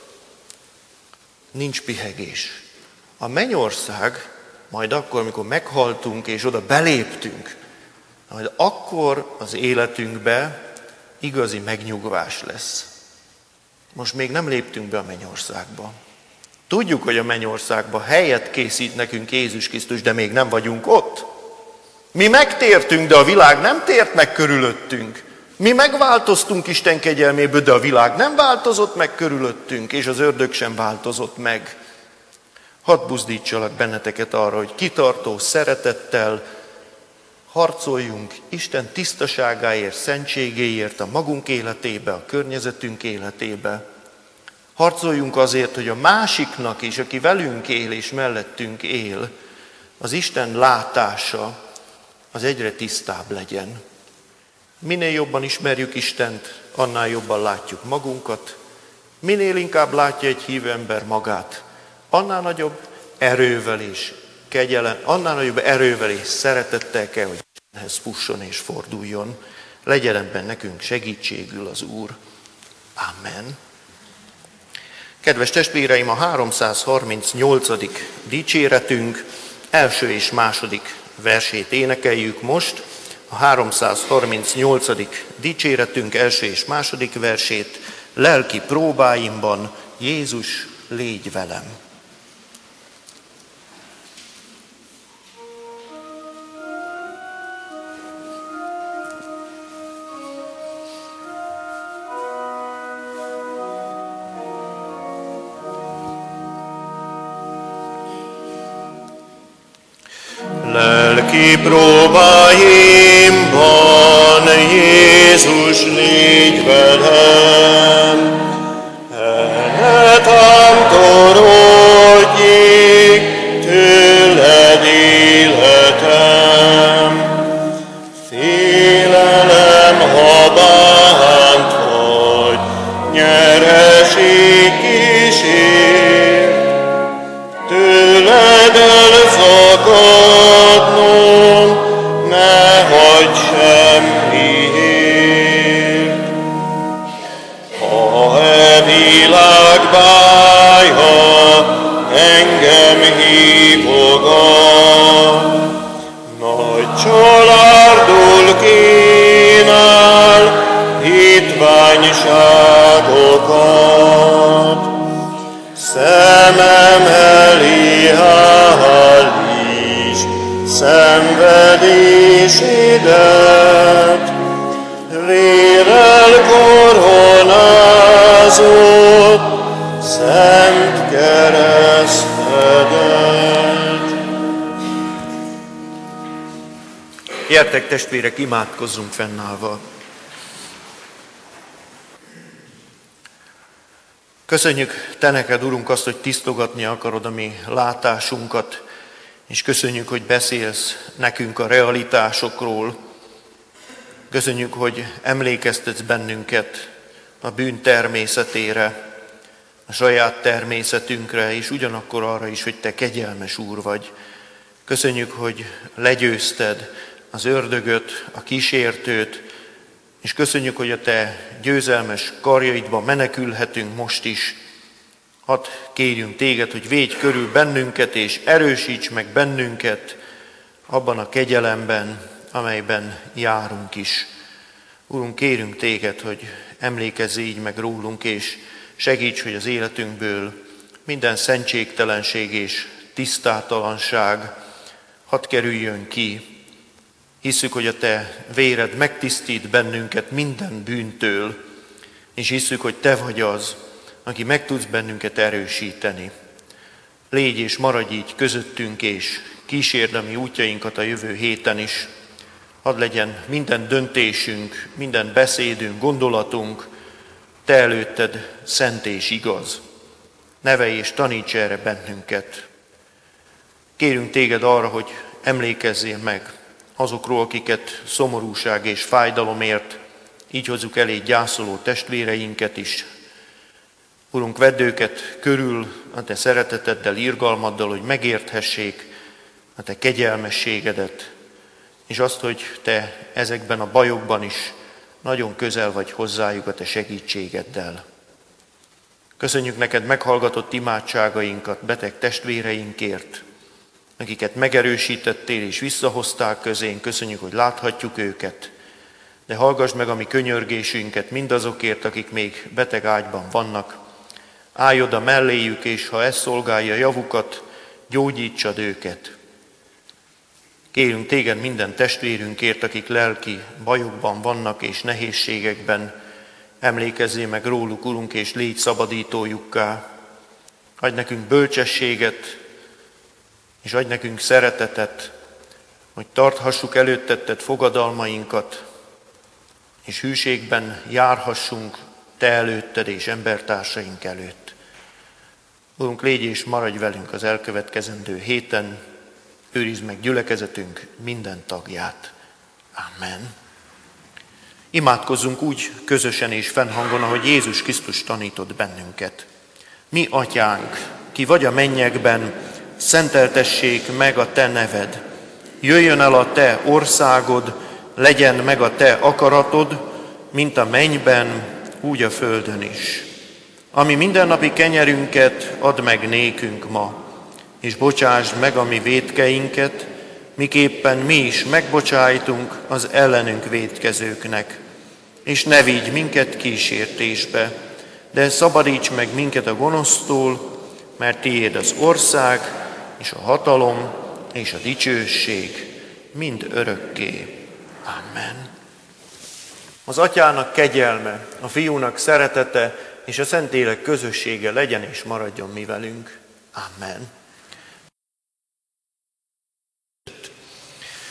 Nincs pihegés. A mennyország majd akkor, amikor meghaltunk és oda beléptünk, majd akkor az életünkbe igazi megnyugvás lesz. Most még nem léptünk be a mennyországba. Tudjuk, hogy a mennyországba helyet készít nekünk Jézus Krisztus, de még nem vagyunk ott. Mi megtértünk, de a világ nem tért meg körülöttünk. Mi megváltoztunk Isten kegyelméből, de a világ nem változott meg körülöttünk, és az ördög sem változott meg. Hadd buzdítsalak benneteket arra, hogy kitartó szeretettel harcoljunk Isten tisztaságáért, szentségéért a magunk életébe, a környezetünk életébe. Harcoljunk azért, hogy a másiknak is, aki velünk él és mellettünk él, az Isten látása az egyre tisztább legyen. Minél jobban ismerjük Istent, annál jobban látjuk magunkat. Minél inkább látja egy hívő ember magát, annál nagyobb erővel és kegyelem, annál nagyobb erővel és szeretettel kell, hogy Istenhez fusson és forduljon. Legyen ebben nekünk segítségül az Úr. Amen. Kedves testvéreim, a háromszázharmincnyolcadik dicséretünk első és második versét énekeljük most. A háromszázharmincnyolcadik dicséretünk első és második versét, lelki próbáimban Jézus, légy velem. lelki próbáimban, Jézus, légy velem. El ne támtorodjék tőled életem, félelem, ha bánt vagy, nyereség kísér, tőled elszakadnom, ne hagyd semmiért. Ha e világ bája engem hívogat, nagy csalárdul kínál hitványságokat. Szemem elé állíts szenvedésedet, vérrel koronázott szent keresztedet. Gyertek, testvérek, imádkozzunk fennállva. Köszönjük te neked, Urunk, azt, hogy tisztogatni akarod a mi látásunkat, és köszönjük, hogy beszélsz nekünk a realitásokról. Köszönjük, hogy emlékeztetsz bennünket a bűn természetére, a saját természetünkre, és ugyanakkor arra is, hogy te kegyelmes Úr vagy. Köszönjük, hogy legyőzted az ördögöt, a kísértőt, és köszönjük, hogy a te győzelmes karjaidba menekülhetünk most is. Hadd kérjünk téged, hogy védj körül bennünket, és erősíts meg bennünket abban a kegyelemben, amelyben járunk is. Urunk, kérünk téged, hogy emlékezz így meg rólunk, és segíts, hogy az életünkből minden szentségtelenség és tisztátalanság hadd kerüljön ki. Hisszük, hogy a te véred megtisztít bennünket minden bűntől, és hisszük, hogy te vagy az, aki meg tudsz bennünket erősíteni. Légy és maradj így közöttünk, és kísérd a mi útjainkat a jövő héten is. Hadd legyen minden döntésünk, minden beszédünk, gondolatunk te előtted szent és igaz. Nevelj és taníts erre bennünket. Kérünk téged arra, hogy emlékezzél meg azokról, akiket szomorúság és fájdalomért, így hozzuk elé gyászoló testvéreinket is. Urunk, vedd őket körül a te szereteteddel, irgalmaddal, hogy megérthessék a te kegyelmességedet, és azt, hogy te ezekben a bajokban is nagyon közel vagy hozzájuk a te segítségeddel. Köszönjük neked meghallgatott imádságainkat beteg testvéreinkért, akiket megerősítettél és visszahozták közénk. Köszönjük, hogy láthatjuk őket, de hallgass meg a mi könyörgésünket mindazokért, akik még beteg ágyban vannak. Állj oda melléjük, és ha ez szolgálja javukat, gyógyítsad őket. Kérünk téged minden testvérünkért, akik lelki bajokban vannak és nehézségekben. Emlékezzél meg róluk, Urunk, és légy szabadítójukká. Adj nekünk bölcsességet, és adj nekünk szeretetet, hogy tarthassuk előtted fogadalmainkat, és hűségben járhassunk te előtted és embertársaink előtt. Urunk, légy és maradj velünk az elkövetkezendő héten, őrizd meg gyülekezetünk minden tagját. Amen. Imádkozzunk úgy közösen és fennhangon, ahogy Jézus Krisztus tanított bennünket. Mi, Atyánk, ki vagy a mennyekben, szenteltessék meg a te neved. Jöjjön el a te országod, legyen meg a te akaratod, mint a mennyben, úgy a földön is. Ami mindennapi kenyerünket add meg nékünk ma, és bocsásd meg a mi vétkeinket, miképpen mi is megbocsájtunk az ellenünk vétkezőknek. És ne vigy minket kísértésbe, de szabadíts meg minket a gonosztól, mert tiéd az ország, és a hatalom, és a dicsőség mind örökké. Amen. Az Atyának kegyelme, a Fiúnak szeretete, és a Szentlélek közössége legyen és maradjon mi velünk. Amen.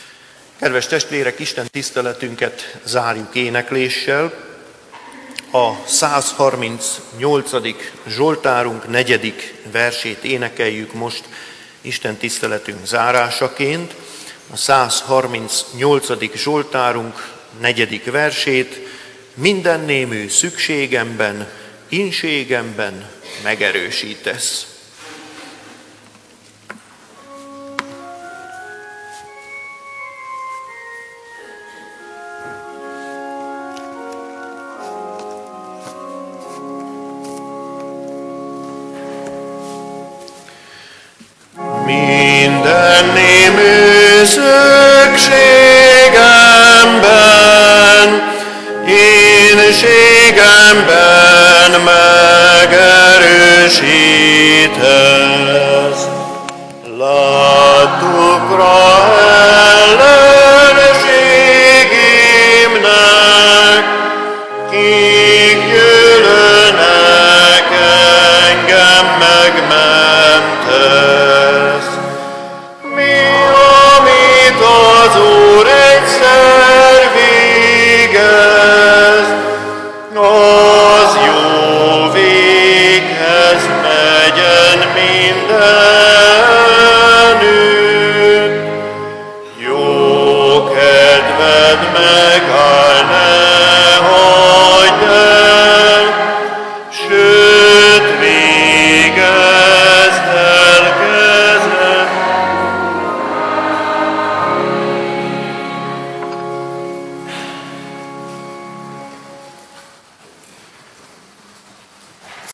Kedves testvérek, Isten tiszteletünket zárjuk énekléssel. A száz harmincnyolcadik Zsoltárunk negyedik versét énekeljük most Isten tiszteletünk zárásaként. A száz harmincnyolcadik Zsoltárunk negyedik versét: minden némű szükségemben, ínségemben megerősítesz. Minden némű szükségemben, én